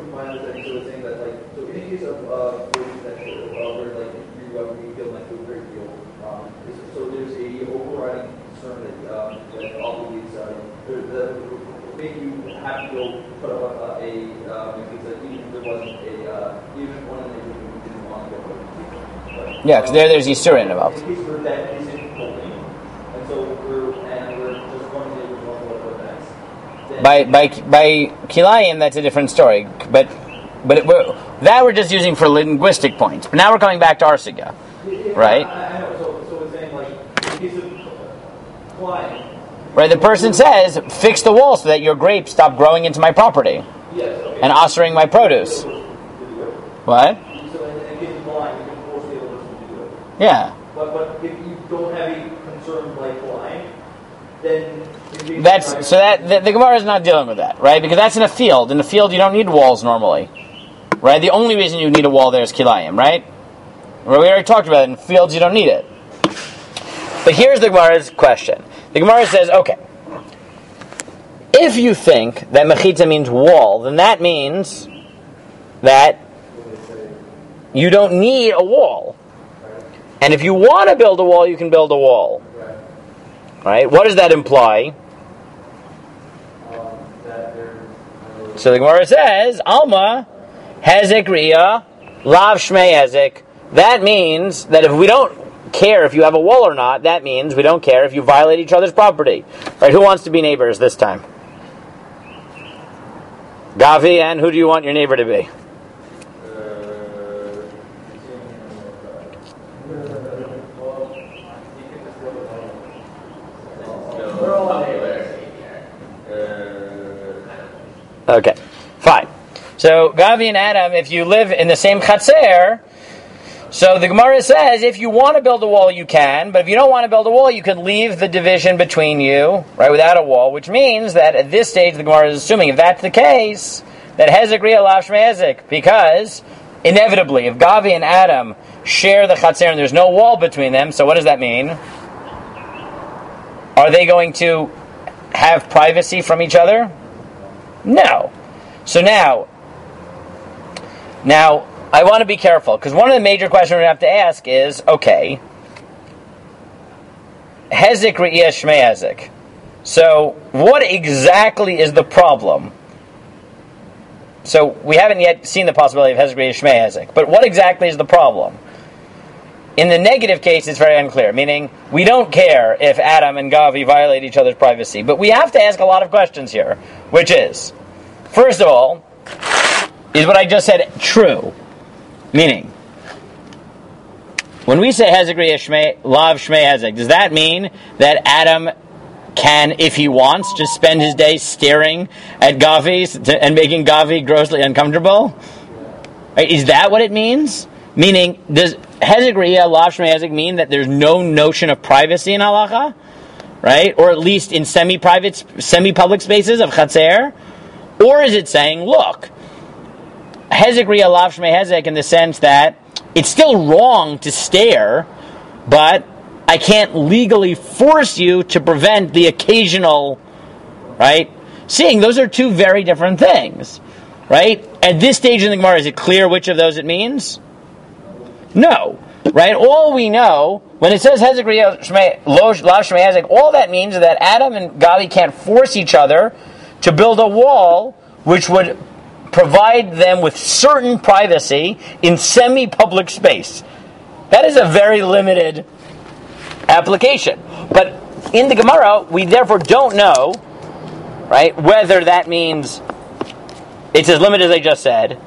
Yeah, because there, there's Yisurin involved. By by by kilayim, that's a different story. But but it, we're, that we're just using for linguistic points. But now we're coming back to our sugya, right? I know. So, so it's saying like in case of kilayim. Right. The person says, "Fix the wall so that your grapes stop growing into my property Yes, okay. and ushering my produce." What? Yeah. But, but if you don't have a concern like line, then... That's, so that, the, the Gemara is not dealing with that, right? Because that's in a field. In a field, you don't need walls normally. Right? The only reason you need a wall there is kilayim, right? Well, we already talked about it. In fields, you don't need it. But here's the Gemara's question. The Gemara says, okay, if you think that mechitza means wall, then that means that you don't need a wall. And if you want to build a wall, you can build a wall. Right? What does that imply? So the Gemara says, Alma, Hezek Riyah, Lav Shmei Hezek. That means that if we don't care if you have a wall or not, that means we don't care if you violate each other's property. Right? Who wants to be neighbors this time? Gavi, and who do you want your neighbor to be? Okay, fine. So Gavi and Adam, if you live in the same chatzer, so the Gemara says if you want to build a wall, you can, but if you don't want to build a wall, you can leave the division between you, right, without a wall, which means that at this stage the Gemara is assuming, if that's the case, that Hezek Ria Lav Shmei Hezek, because inevitably, if Gavi and Adam share the chatzer and there's no wall between them, so what does that mean? Are they going to have privacy from each other? No. So now, now I want to be careful, because one of the major questions we're going to have to ask is, okay, Hezek Re'iyah Shmei Hezek. So what exactly is the problem? So we haven't yet seen the possibility of Hezek Re'iyah Shmei Hezek, but what exactly is the problem? In the negative case, it's very unclear, meaning we don't care if Adam and Gavi violate each other's privacy, but we have to ask a lot of questions here, which is, first of all, is what I just said true? Meaning, when we say Hezek Re'iyah Shmei, Lav Shmei Hezek, does that mean that Adam can, if he wants, just spend his day staring at Gavi and making Gavi grossly uncomfortable? Right? Is that what it means? Meaning, does Hezek Re'iyah Lav Shmei Hezek mean that there's no notion of privacy in halacha? Right? Or at least in semi-private, semi-public spaces of chatzer? Or is it saying, look, Hezek Re'iyah Lav Shmei Hezek in the sense that it's still wrong to stare, but I can't legally force you to prevent the occasional, right, seeing. Those are two very different things, right? At this stage in the Gemara, is it clear which of those it means? No, right? All we know, when it says Hezek Re'iyah Shmei, Lav Shmei Hezek, all that means is that Adam and Gavi can't force each other to build a wall which would provide them with certain privacy in semi-public space. That is a very limited application. But in the Gemara, we therefore don't know, right, whether that means it's as limited as I just said,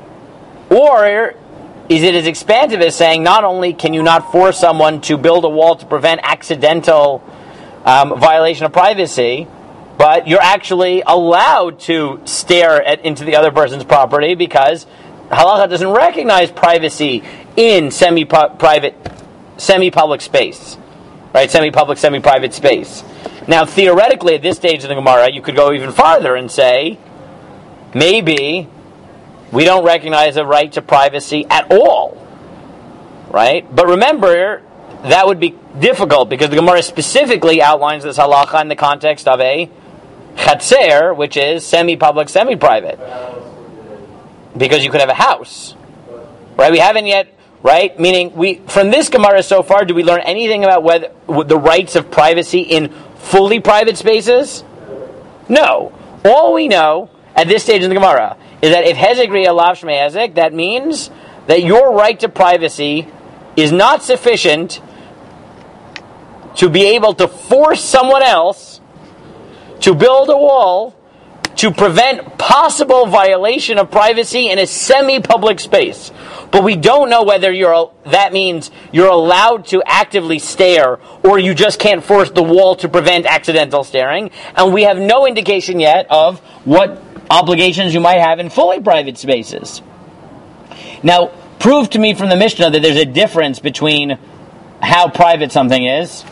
or is it as expansive as saying not only can you not force someone to build a wall to prevent accidental um, violation of privacy, but you're actually allowed to stare at, into the other person's property because halacha doesn't recognize privacy in semi-private, semi-public space. Right, semi-public, semi-private space. Now, theoretically, at this stage of the Gemara, you could go even farther and say, maybe we don't recognize a right to privacy at all. Right? But remember, that would be difficult because the Gemara specifically outlines this halacha in the context of a chatzer, which is semi-public, semi-private. Because you could have a house. Right? We haven't yet... Right? Meaning, we from this Gemara so far, do we learn anything about whether the rights of privacy in fully private spaces? No. All we know at this stage in the Gemara is that if Hezek Re'iyah Lav Shmei Hezek, that means that your right to privacy is not sufficient to be able to force someone else to build a wall to prevent possible violation of privacy in a semi-public space. But we don't know whether you're that means you're allowed to actively stare or you just can't force the wall to prevent accidental staring. And we have no indication yet of what obligations you might have in fully private spaces. Now, prove to me from the Mishnah that there's a difference between how private something is.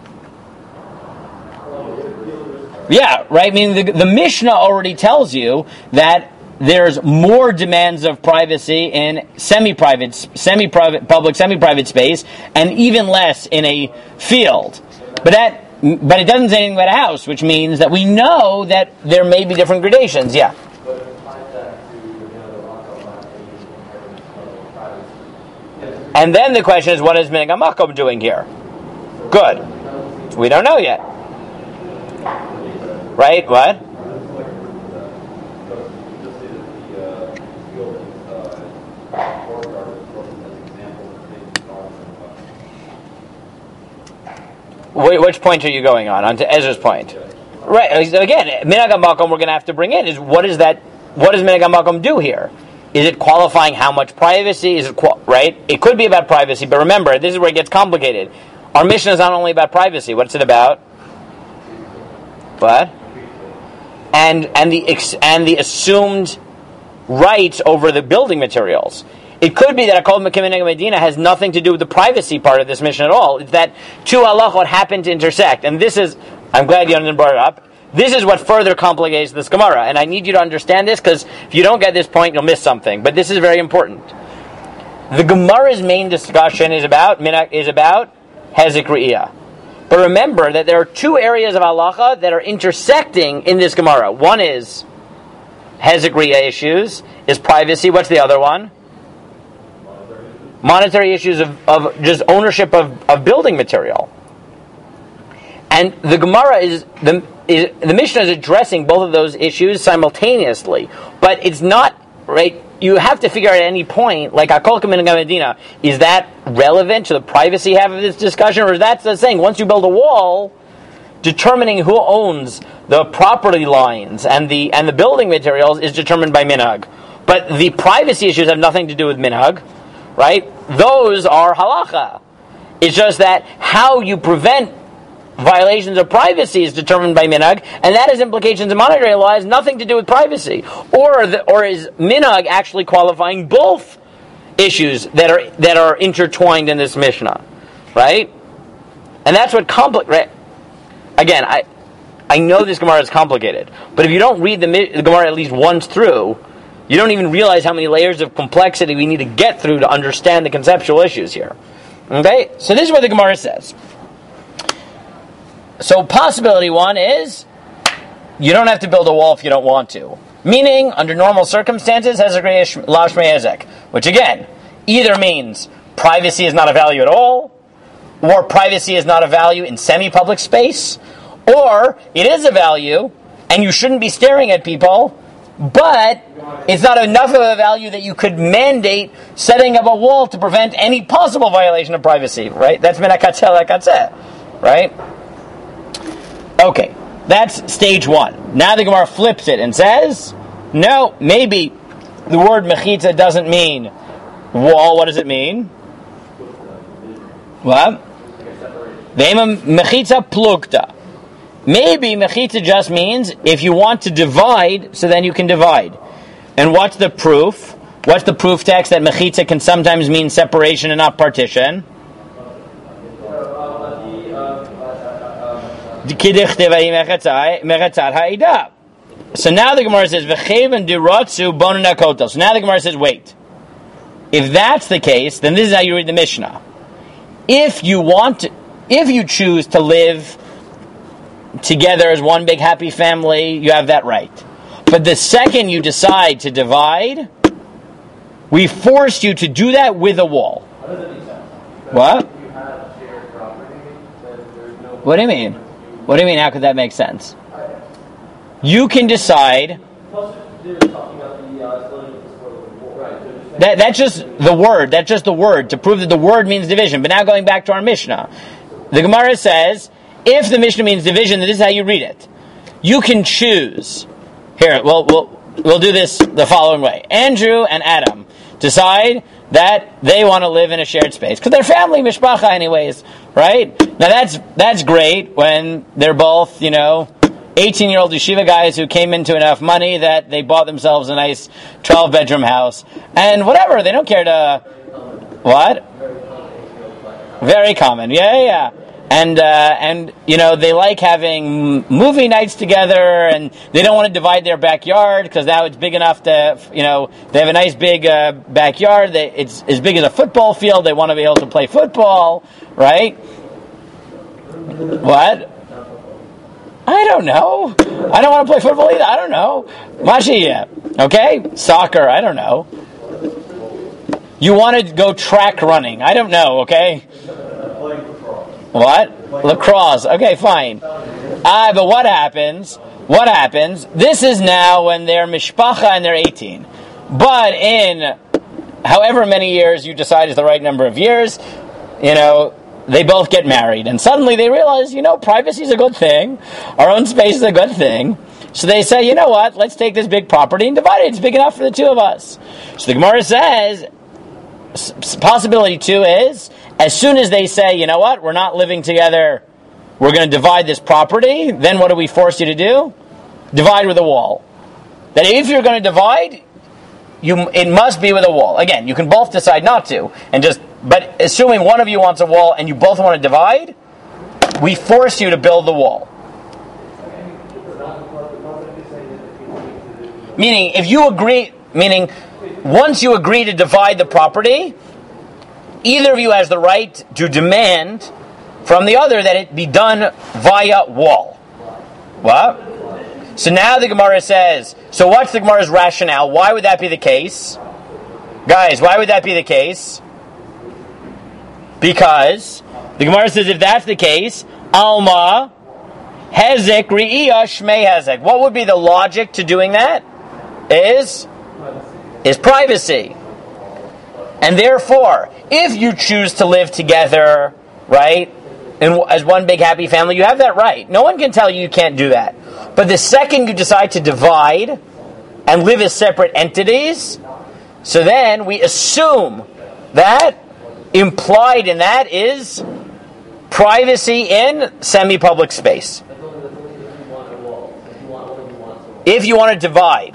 Yeah, right? I mean, the, the Mishnah already tells you that there's more demands of privacy in semi-private, semi-private, public, semi-private space, and even less in a field. But that, but it doesn't say anything about a house, which means that we know that there may be different gradations. Yeah. And then the question is, what is Minhag HaMakom doing here? Good. We don't know yet. Right? What? Which point are you going on? On to Ezra's point. Right. Again, Minhag HaMakom we're going to have to bring in is what is that? What does Minhag HaMakom do here? Is it qualifying how much privacy? Is it qual- right? It could be about privacy, but remember, this is where it gets complicated. Our mission is not only about privacy. What's it about? What? And and the ex- and the assumed rights over the building materials. It could be that Akol Mekim Neged Medina has nothing to do with the privacy part of this mission at all. It's that two halachot happen to intersect. And this is, I'm glad you brought it up, this is what further complicates this Gemara. And I need you to understand this, because if you don't get this point, you'll miss something. But this is very important. The Gemara's main discussion is about is about Hezek Re'iyah. But remember that there are two areas of halacha that are intersecting in this Gemara. One is Hezek Re'iyah issues, is privacy. What's the other one? Monetary issues of, of just ownership of, of building material. And the Gemara is the is, the Mishnah is addressing both of those issues simultaneously, but it's not right. You have to figure out at any point, like Akol Mekim Neged Medina, is that relevant to the privacy half of this discussion, or is that the saying once you build a wall, determining who owns the property lines and the and the building materials is determined by minhag, but the privacy issues have nothing to do with minhag, right? Those are halacha. It's just that how you prevent violations of privacy is determined by minhag, and that has implications in monetary law, has nothing to do with privacy. Or the, or is minhag actually qualifying both issues that are that are intertwined in this Mishnah, right? And that's what compli- right? Again, I I know this Gemara is complicated, but if you don't read the, the Gemara at least once through, you don't even realize how many layers of complexity we need to get through to understand the conceptual issues here. Okay, so this is what the Gemara says. So possibility one is, you don't have to build a wall if you don't want to. Meaning, under normal circumstances, Hezek Re'iyah La Shmei Hezek. Which again, either means privacy is not a value at all, or privacy is not a value in semi-public space, or it is a value, and you shouldn't be staring at people, but it's not enough of a value that you could mandate setting up a wall to prevent any possible violation of privacy, right? That's min hakatzeh lekatzeh, right? Okay, that's stage one. Now the Gemara flips it and says, no, maybe the word mechitza doesn't mean wall. What does it mean? What? Ve'ema mechitza plugta. Maybe mechitza just means if you want to divide, so then you can divide. And what's the proof? What's the proof text that mechitza can sometimes mean separation and not partition? So now the Gemara says, So now the Gemara says, wait. If that's the case, then this is how you read the Mishnah. If you want to, if you choose to live together as one big happy family, you have that right. But the second you decide to divide, we forced you to do that with a wall. What? What do you mean? What do you mean, how could that make sense? You can decide... That, that's just the word. That's just the word, to prove that the word means division. But now going back to our Mishnah. The Gemara says, if the Mishnah means division, then this is how you read it. You can choose. Here, we'll, we'll, we'll do this the following way. Andrew and Adam decide that they want to live in a shared space. Because they're family, mishpacha anyways, right? Now that's that's great when they're both, you know, eighteen-year-old yeshiva guys who came into enough money that they bought themselves a nice twelve-bedroom house. And whatever, they don't care to... What? Very common, yeah, yeah, yeah. And, uh, and you know, they like having movie nights together, and they don't want to divide their backyard, because now it's big enough to, you know, they have a nice big uh, backyard. They, it's as big as a football field. They want to be able to play football, right? What? I don't know. I don't want to play football either. I don't know. Mashiach. Okay? Soccer. I don't know. You want to go track running. I don't know, okay? What? Lacrosse. Okay, fine. Ah, but what happens? What happens? This is now when they're mishpacha and they're eighteen. But in however many years you decide is the right number of years, you know, they both get married. And suddenly they realize, you know, privacy is a good thing. Our own space is a good thing. So they say, you know what? Let's take this big property and divide it. It's big enough for the two of us. So the Gemara says, possibility two is, as soon as they say, you know what, we're not living together, we're going to divide this property, then what do we force you to do? Divide with a wall. That if you're going to divide, you it must be with a wall. Again, you can both decide not to, and just but assuming one of you wants a wall and you both want to divide, we force you to build the wall. Meaning, if you agree, meaning once you agree to divide the property, either of you has the right to demand from the other that it be done via wall. What? So now the Gemara says, so what's the Gemara's rationale? Why would that be the case? Guys, why would that be the case? Because the Gemara says if that's the case, Alma, Hezek, Re'iyah, Shmei Hezek. What would be the logic to doing that? Is, is privacy. And therefore, if you choose to live together, right, and as one big happy family, you have that right. No one can tell you you can't do that. But the second you decide to divide and live as separate entities, so then we assume that implied in that is privacy in semi-public space. If you want to divide.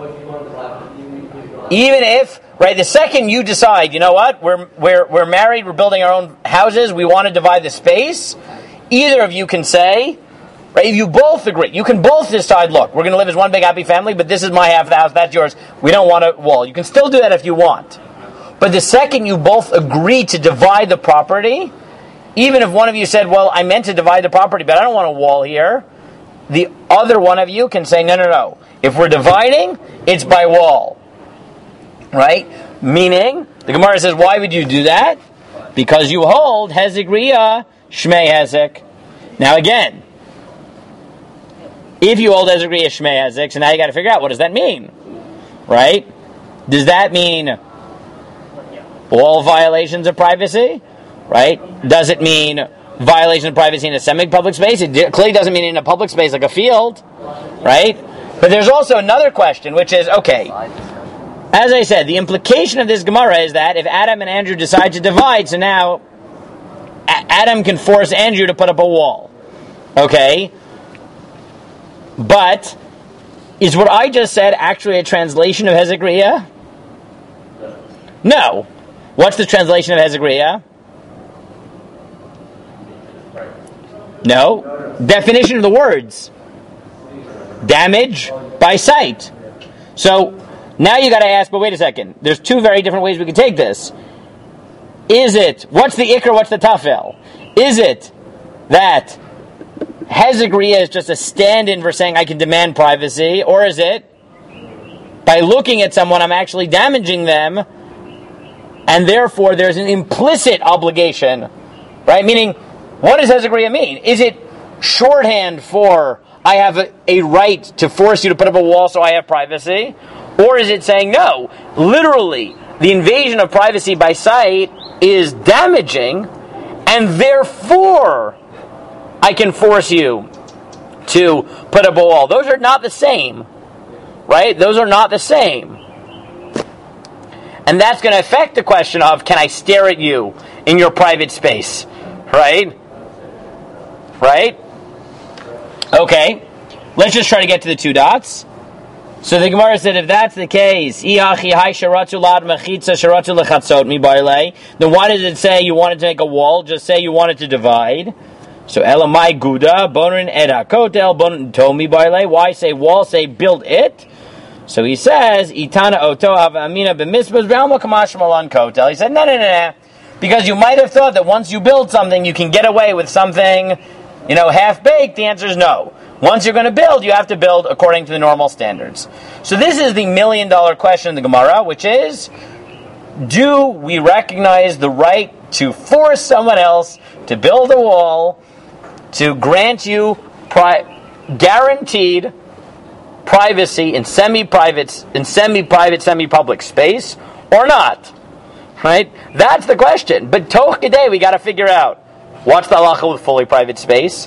Even if, right, the second you decide, you know what, we're we're we're married, we're building our own houses, we want to divide the space, either of you can say, right, if you both agree, you can both decide, look, we're going to live as one big happy family, but this is my half of the house, that's yours, we don't want a wall. You can still do that if you want. But the second you both agree to divide the property, even if one of you said, well, I meant to divide the property, but I don't want a wall here, the other one of you can say, no, no, no. If we're dividing, it's by wall. Right? Meaning, the Gemara says, why would you do that? Because you hold Hezek Riyah, Shmei Hezek. Now again, if you hold Hezek Riyah, Shmei Hezek, so now you got to figure out, what does that mean? Right? Does that mean all violations of privacy? Right? Does it mean violation of privacy in a semi-public space? It clearly doesn't mean in a public space like a field. Right? But there's also another question, which is, okay, as I said, the implication of this Gemara is that if Adam and Andrew decide to divide, so now A- Adam can force Andrew to put up a wall. Okay? But is what I just said actually a translation of Hezek Riyah? No. What's the translation of Hezek Riyah? No. Definition of the words. Damage by sight. So now you got to ask, but wait a second. There's two very different ways we can take this. Is it, what's the ikr, what's the tafel? Is it that Hezek Riyah is just a stand-in for saying I can demand privacy, or is it by looking at someone I'm actually damaging them, and therefore there's an implicit obligation, right? Meaning, what does Hezek Riyah mean? Is it shorthand for I have a, a right to force you to put up a wall so I have privacy? Or is it saying, no, literally, the invasion of privacy by sight is damaging, and therefore I can force you to put up a wall. Those are not the same, right? Those are not the same. And that's going to affect the question of, can I stare at you in your private space, right? Right? Okay, let's just try to get to the two dots. So the Gemara said, if that's the case, then why does it say you wanted to make a wall? Just say you wanted to divide. So Elamai Guda, Bonin Ed HaKotel, Bonin Tomi Baile. Why say wall? Say build it. So he says, Itana Oto Amina B'Misbas Realma Kamash Malan Kotel. He said, no, no, no, no. Because you might have thought that once you build something, you can get away with something, you know, half-baked. The answer is no. Once you're going to build, you have to build according to the normal standards. So this is the million-dollar question in the Gemara, which is, do we recognize the right to force someone else to build a wall to grant you pri- guaranteed privacy in semi-private, in semi-private, semi-public space, or not? Right? That's the question. But toch kedei, we got to figure out, what's the halacha with fully private space?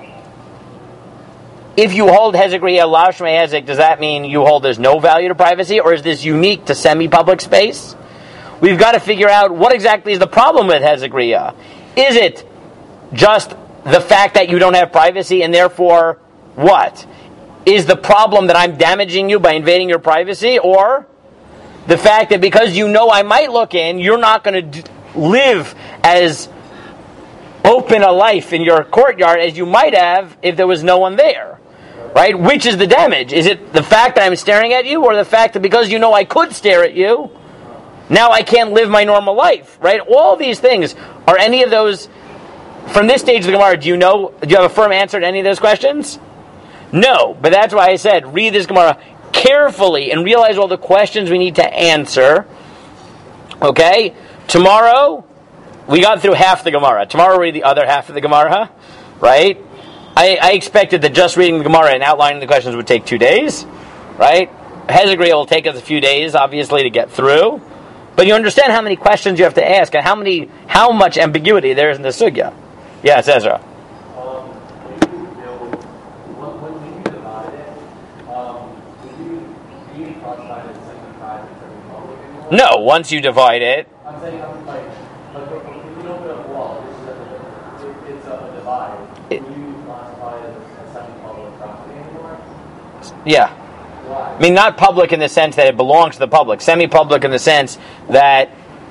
If you hold Hezek Riyah, Lav Shmei Hezek, does that mean you hold there's no value to privacy, or is this unique to semi-public space? We've got to figure out what exactly is the problem with Hezek Riyah. Is it just the fact that you don't have privacy, and therefore, what? Is the problem that I'm damaging you by invading your privacy, or the fact that because you know I might look in, you're not going to d- live as open a life in your courtyard as you might have if there was no one there. Right? Which is the damage? Is it the fact that I'm staring at you, or the fact that because you know I could stare at you, now I can't live my normal life? Right? All these things, are any of those, from this stage of the Gemara, do you know, do you have a firm answer to any of those questions? No, but that's why I said, read this Gemara carefully and realize all the questions we need to answer. Okay? Tomorrow, we got through half the Gemara. Tomorrow we'll read the other half of the Gemara. Right? I, I expected that just reading the Gemara and outlining the questions would take two days, right? Hezagriya will take us a few days, obviously, to get through. But you understand how many questions you have to ask and how many, how much ambiguity there is in the sugya. Yes, Ezra. Um, when you build, when, when you divide it, um, do you, do you classify it as seventy-five and seventy-public anymore? No, once you divide it. I'm saying, I'm like, like if you don't put a wall, it's, a, it, it's a divide. It, do you classify it as a semi-public property anymore? Yeah. Why? I mean, not public in the sense that it belongs to the public. Semi-public in the sense that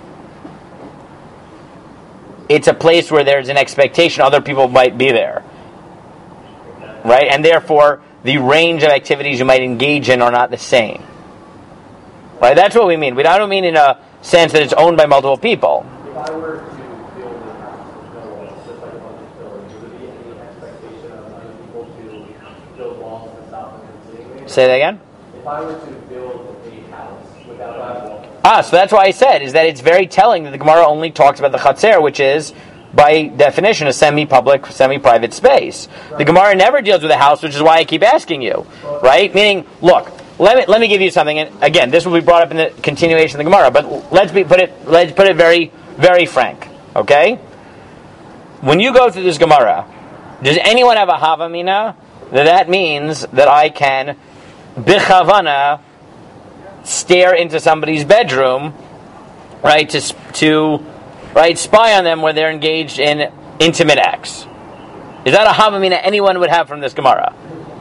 it's a place where there's an expectation other people might be there. Right? And therefore, the range of activities you might engage in are not the same. Right? That's what we mean. We don't mean in a sense that it's owned by multiple people. If I were to build a house with no walls, just like a public building, would there be any expectation of other people to build walls to stop them from seeing me? Say that again? If I were to build a house without a wall. Ah, so that's why I said, is that it's very telling that the Gemara only talks about the Chatzer, which is, by definition, a semi-public, semi-private space. Right. The Gemara never deals with a house, which is why I keep asking you. Right? Meaning, look, let me let me give you something, and again, this will be brought up in the continuation of the Gemara, but let's be put it let's put it very, very frank. Okay? When you go through this Gemara, does anyone have a Havamina? That that means that I can bichavana stare into somebody's bedroom, right, to to right spy on them when they're engaged in intimate acts. Is that a havamina anyone would have from this Gemara?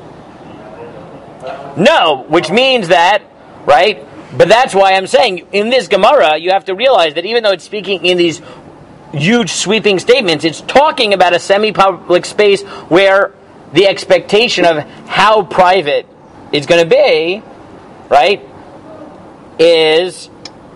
No, which means that, right? But that's why I'm saying in this Gemara you have to realize that even though it's speaking in these huge sweeping statements, it's talking about a semi-public space where the expectation of how private it's going to be, right, is,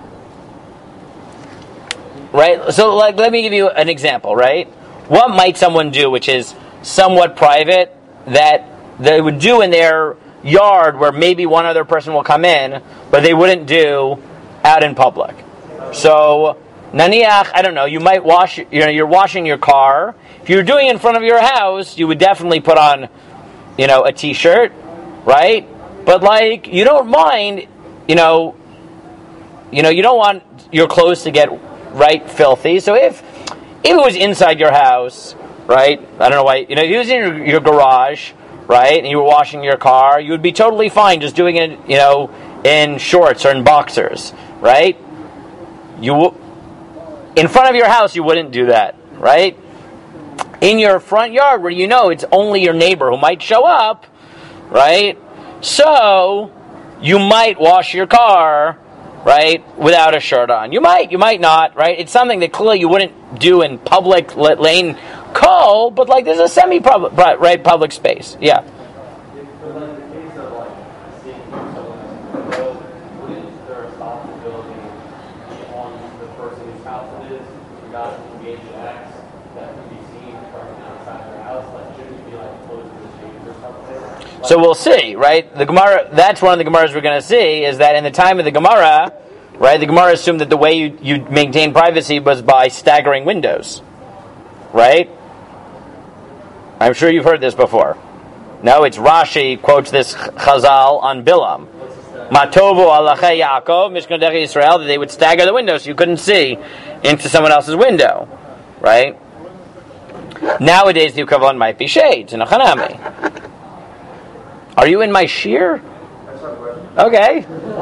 right, so like, let me give you an example, right? What might someone do which is somewhat private that they would do in their yard where maybe one other person will come in, but they wouldn't do out in public? So, naniach, I don't know, you might wash, you know, you're washing your car. If you're doing it in front of your house, you would definitely put on, you know, a t-shirt, right? But like, you don't mind, you know, you know, you don't want your clothes to get right filthy. So if if it was inside your house, right? I don't know why, you know, if it was in your, your garage, right, and you were washing your car, you would be totally fine just doing it, you know, in shorts or in boxers, right? You w- in front of your house, you wouldn't do that, right? In your front yard, where you know it's only your neighbor who might show up, right? So you might wash your car, right, without a shirt on. You might, you might not, right? It's something that clearly you wouldn't do in public lane call, but like there's a semi-public, right, public space. Yeah. But like in the case of like seeing someone in the road, wouldn't the responsibility be on the person whose house it is to not engage in acts that can be seen from outside their house? Like shouldn't you be like close to the shades or something? Like, so we'll see, right? The Gemara, that's one of the Gemaras we're going to see, is that in the time of the Gemara, right, the Gemara assumed that the way you, you maintain privacy was by staggering windows, right? I'm sure you've heard this before. No, it's Rashi quotes this Chazal on Bilam. Matovu alachei Yaakov, Mishkan Dech Yisrael, that they would stagger the window so you couldn't see into someone else's window, right? Nowadays, the Ukavon might be shades in a Chanami. Are you in my shir? Okay.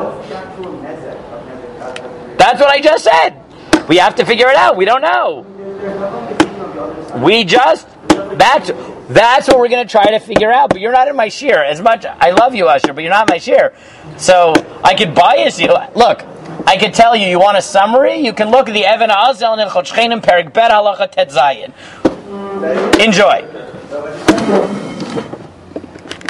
That's what I just said. We have to figure it out. We don't know. We just, that's that's what we're going to try to figure out. But you're not in my shir. As much, I love you, Usher, but you're not in my shir. So I could bias you. Look, I could tell you, you want a summary? You can look at the Even HaAzel in Chod Shchenim, Perek Bet Halacha Tet Zayin. Enjoy.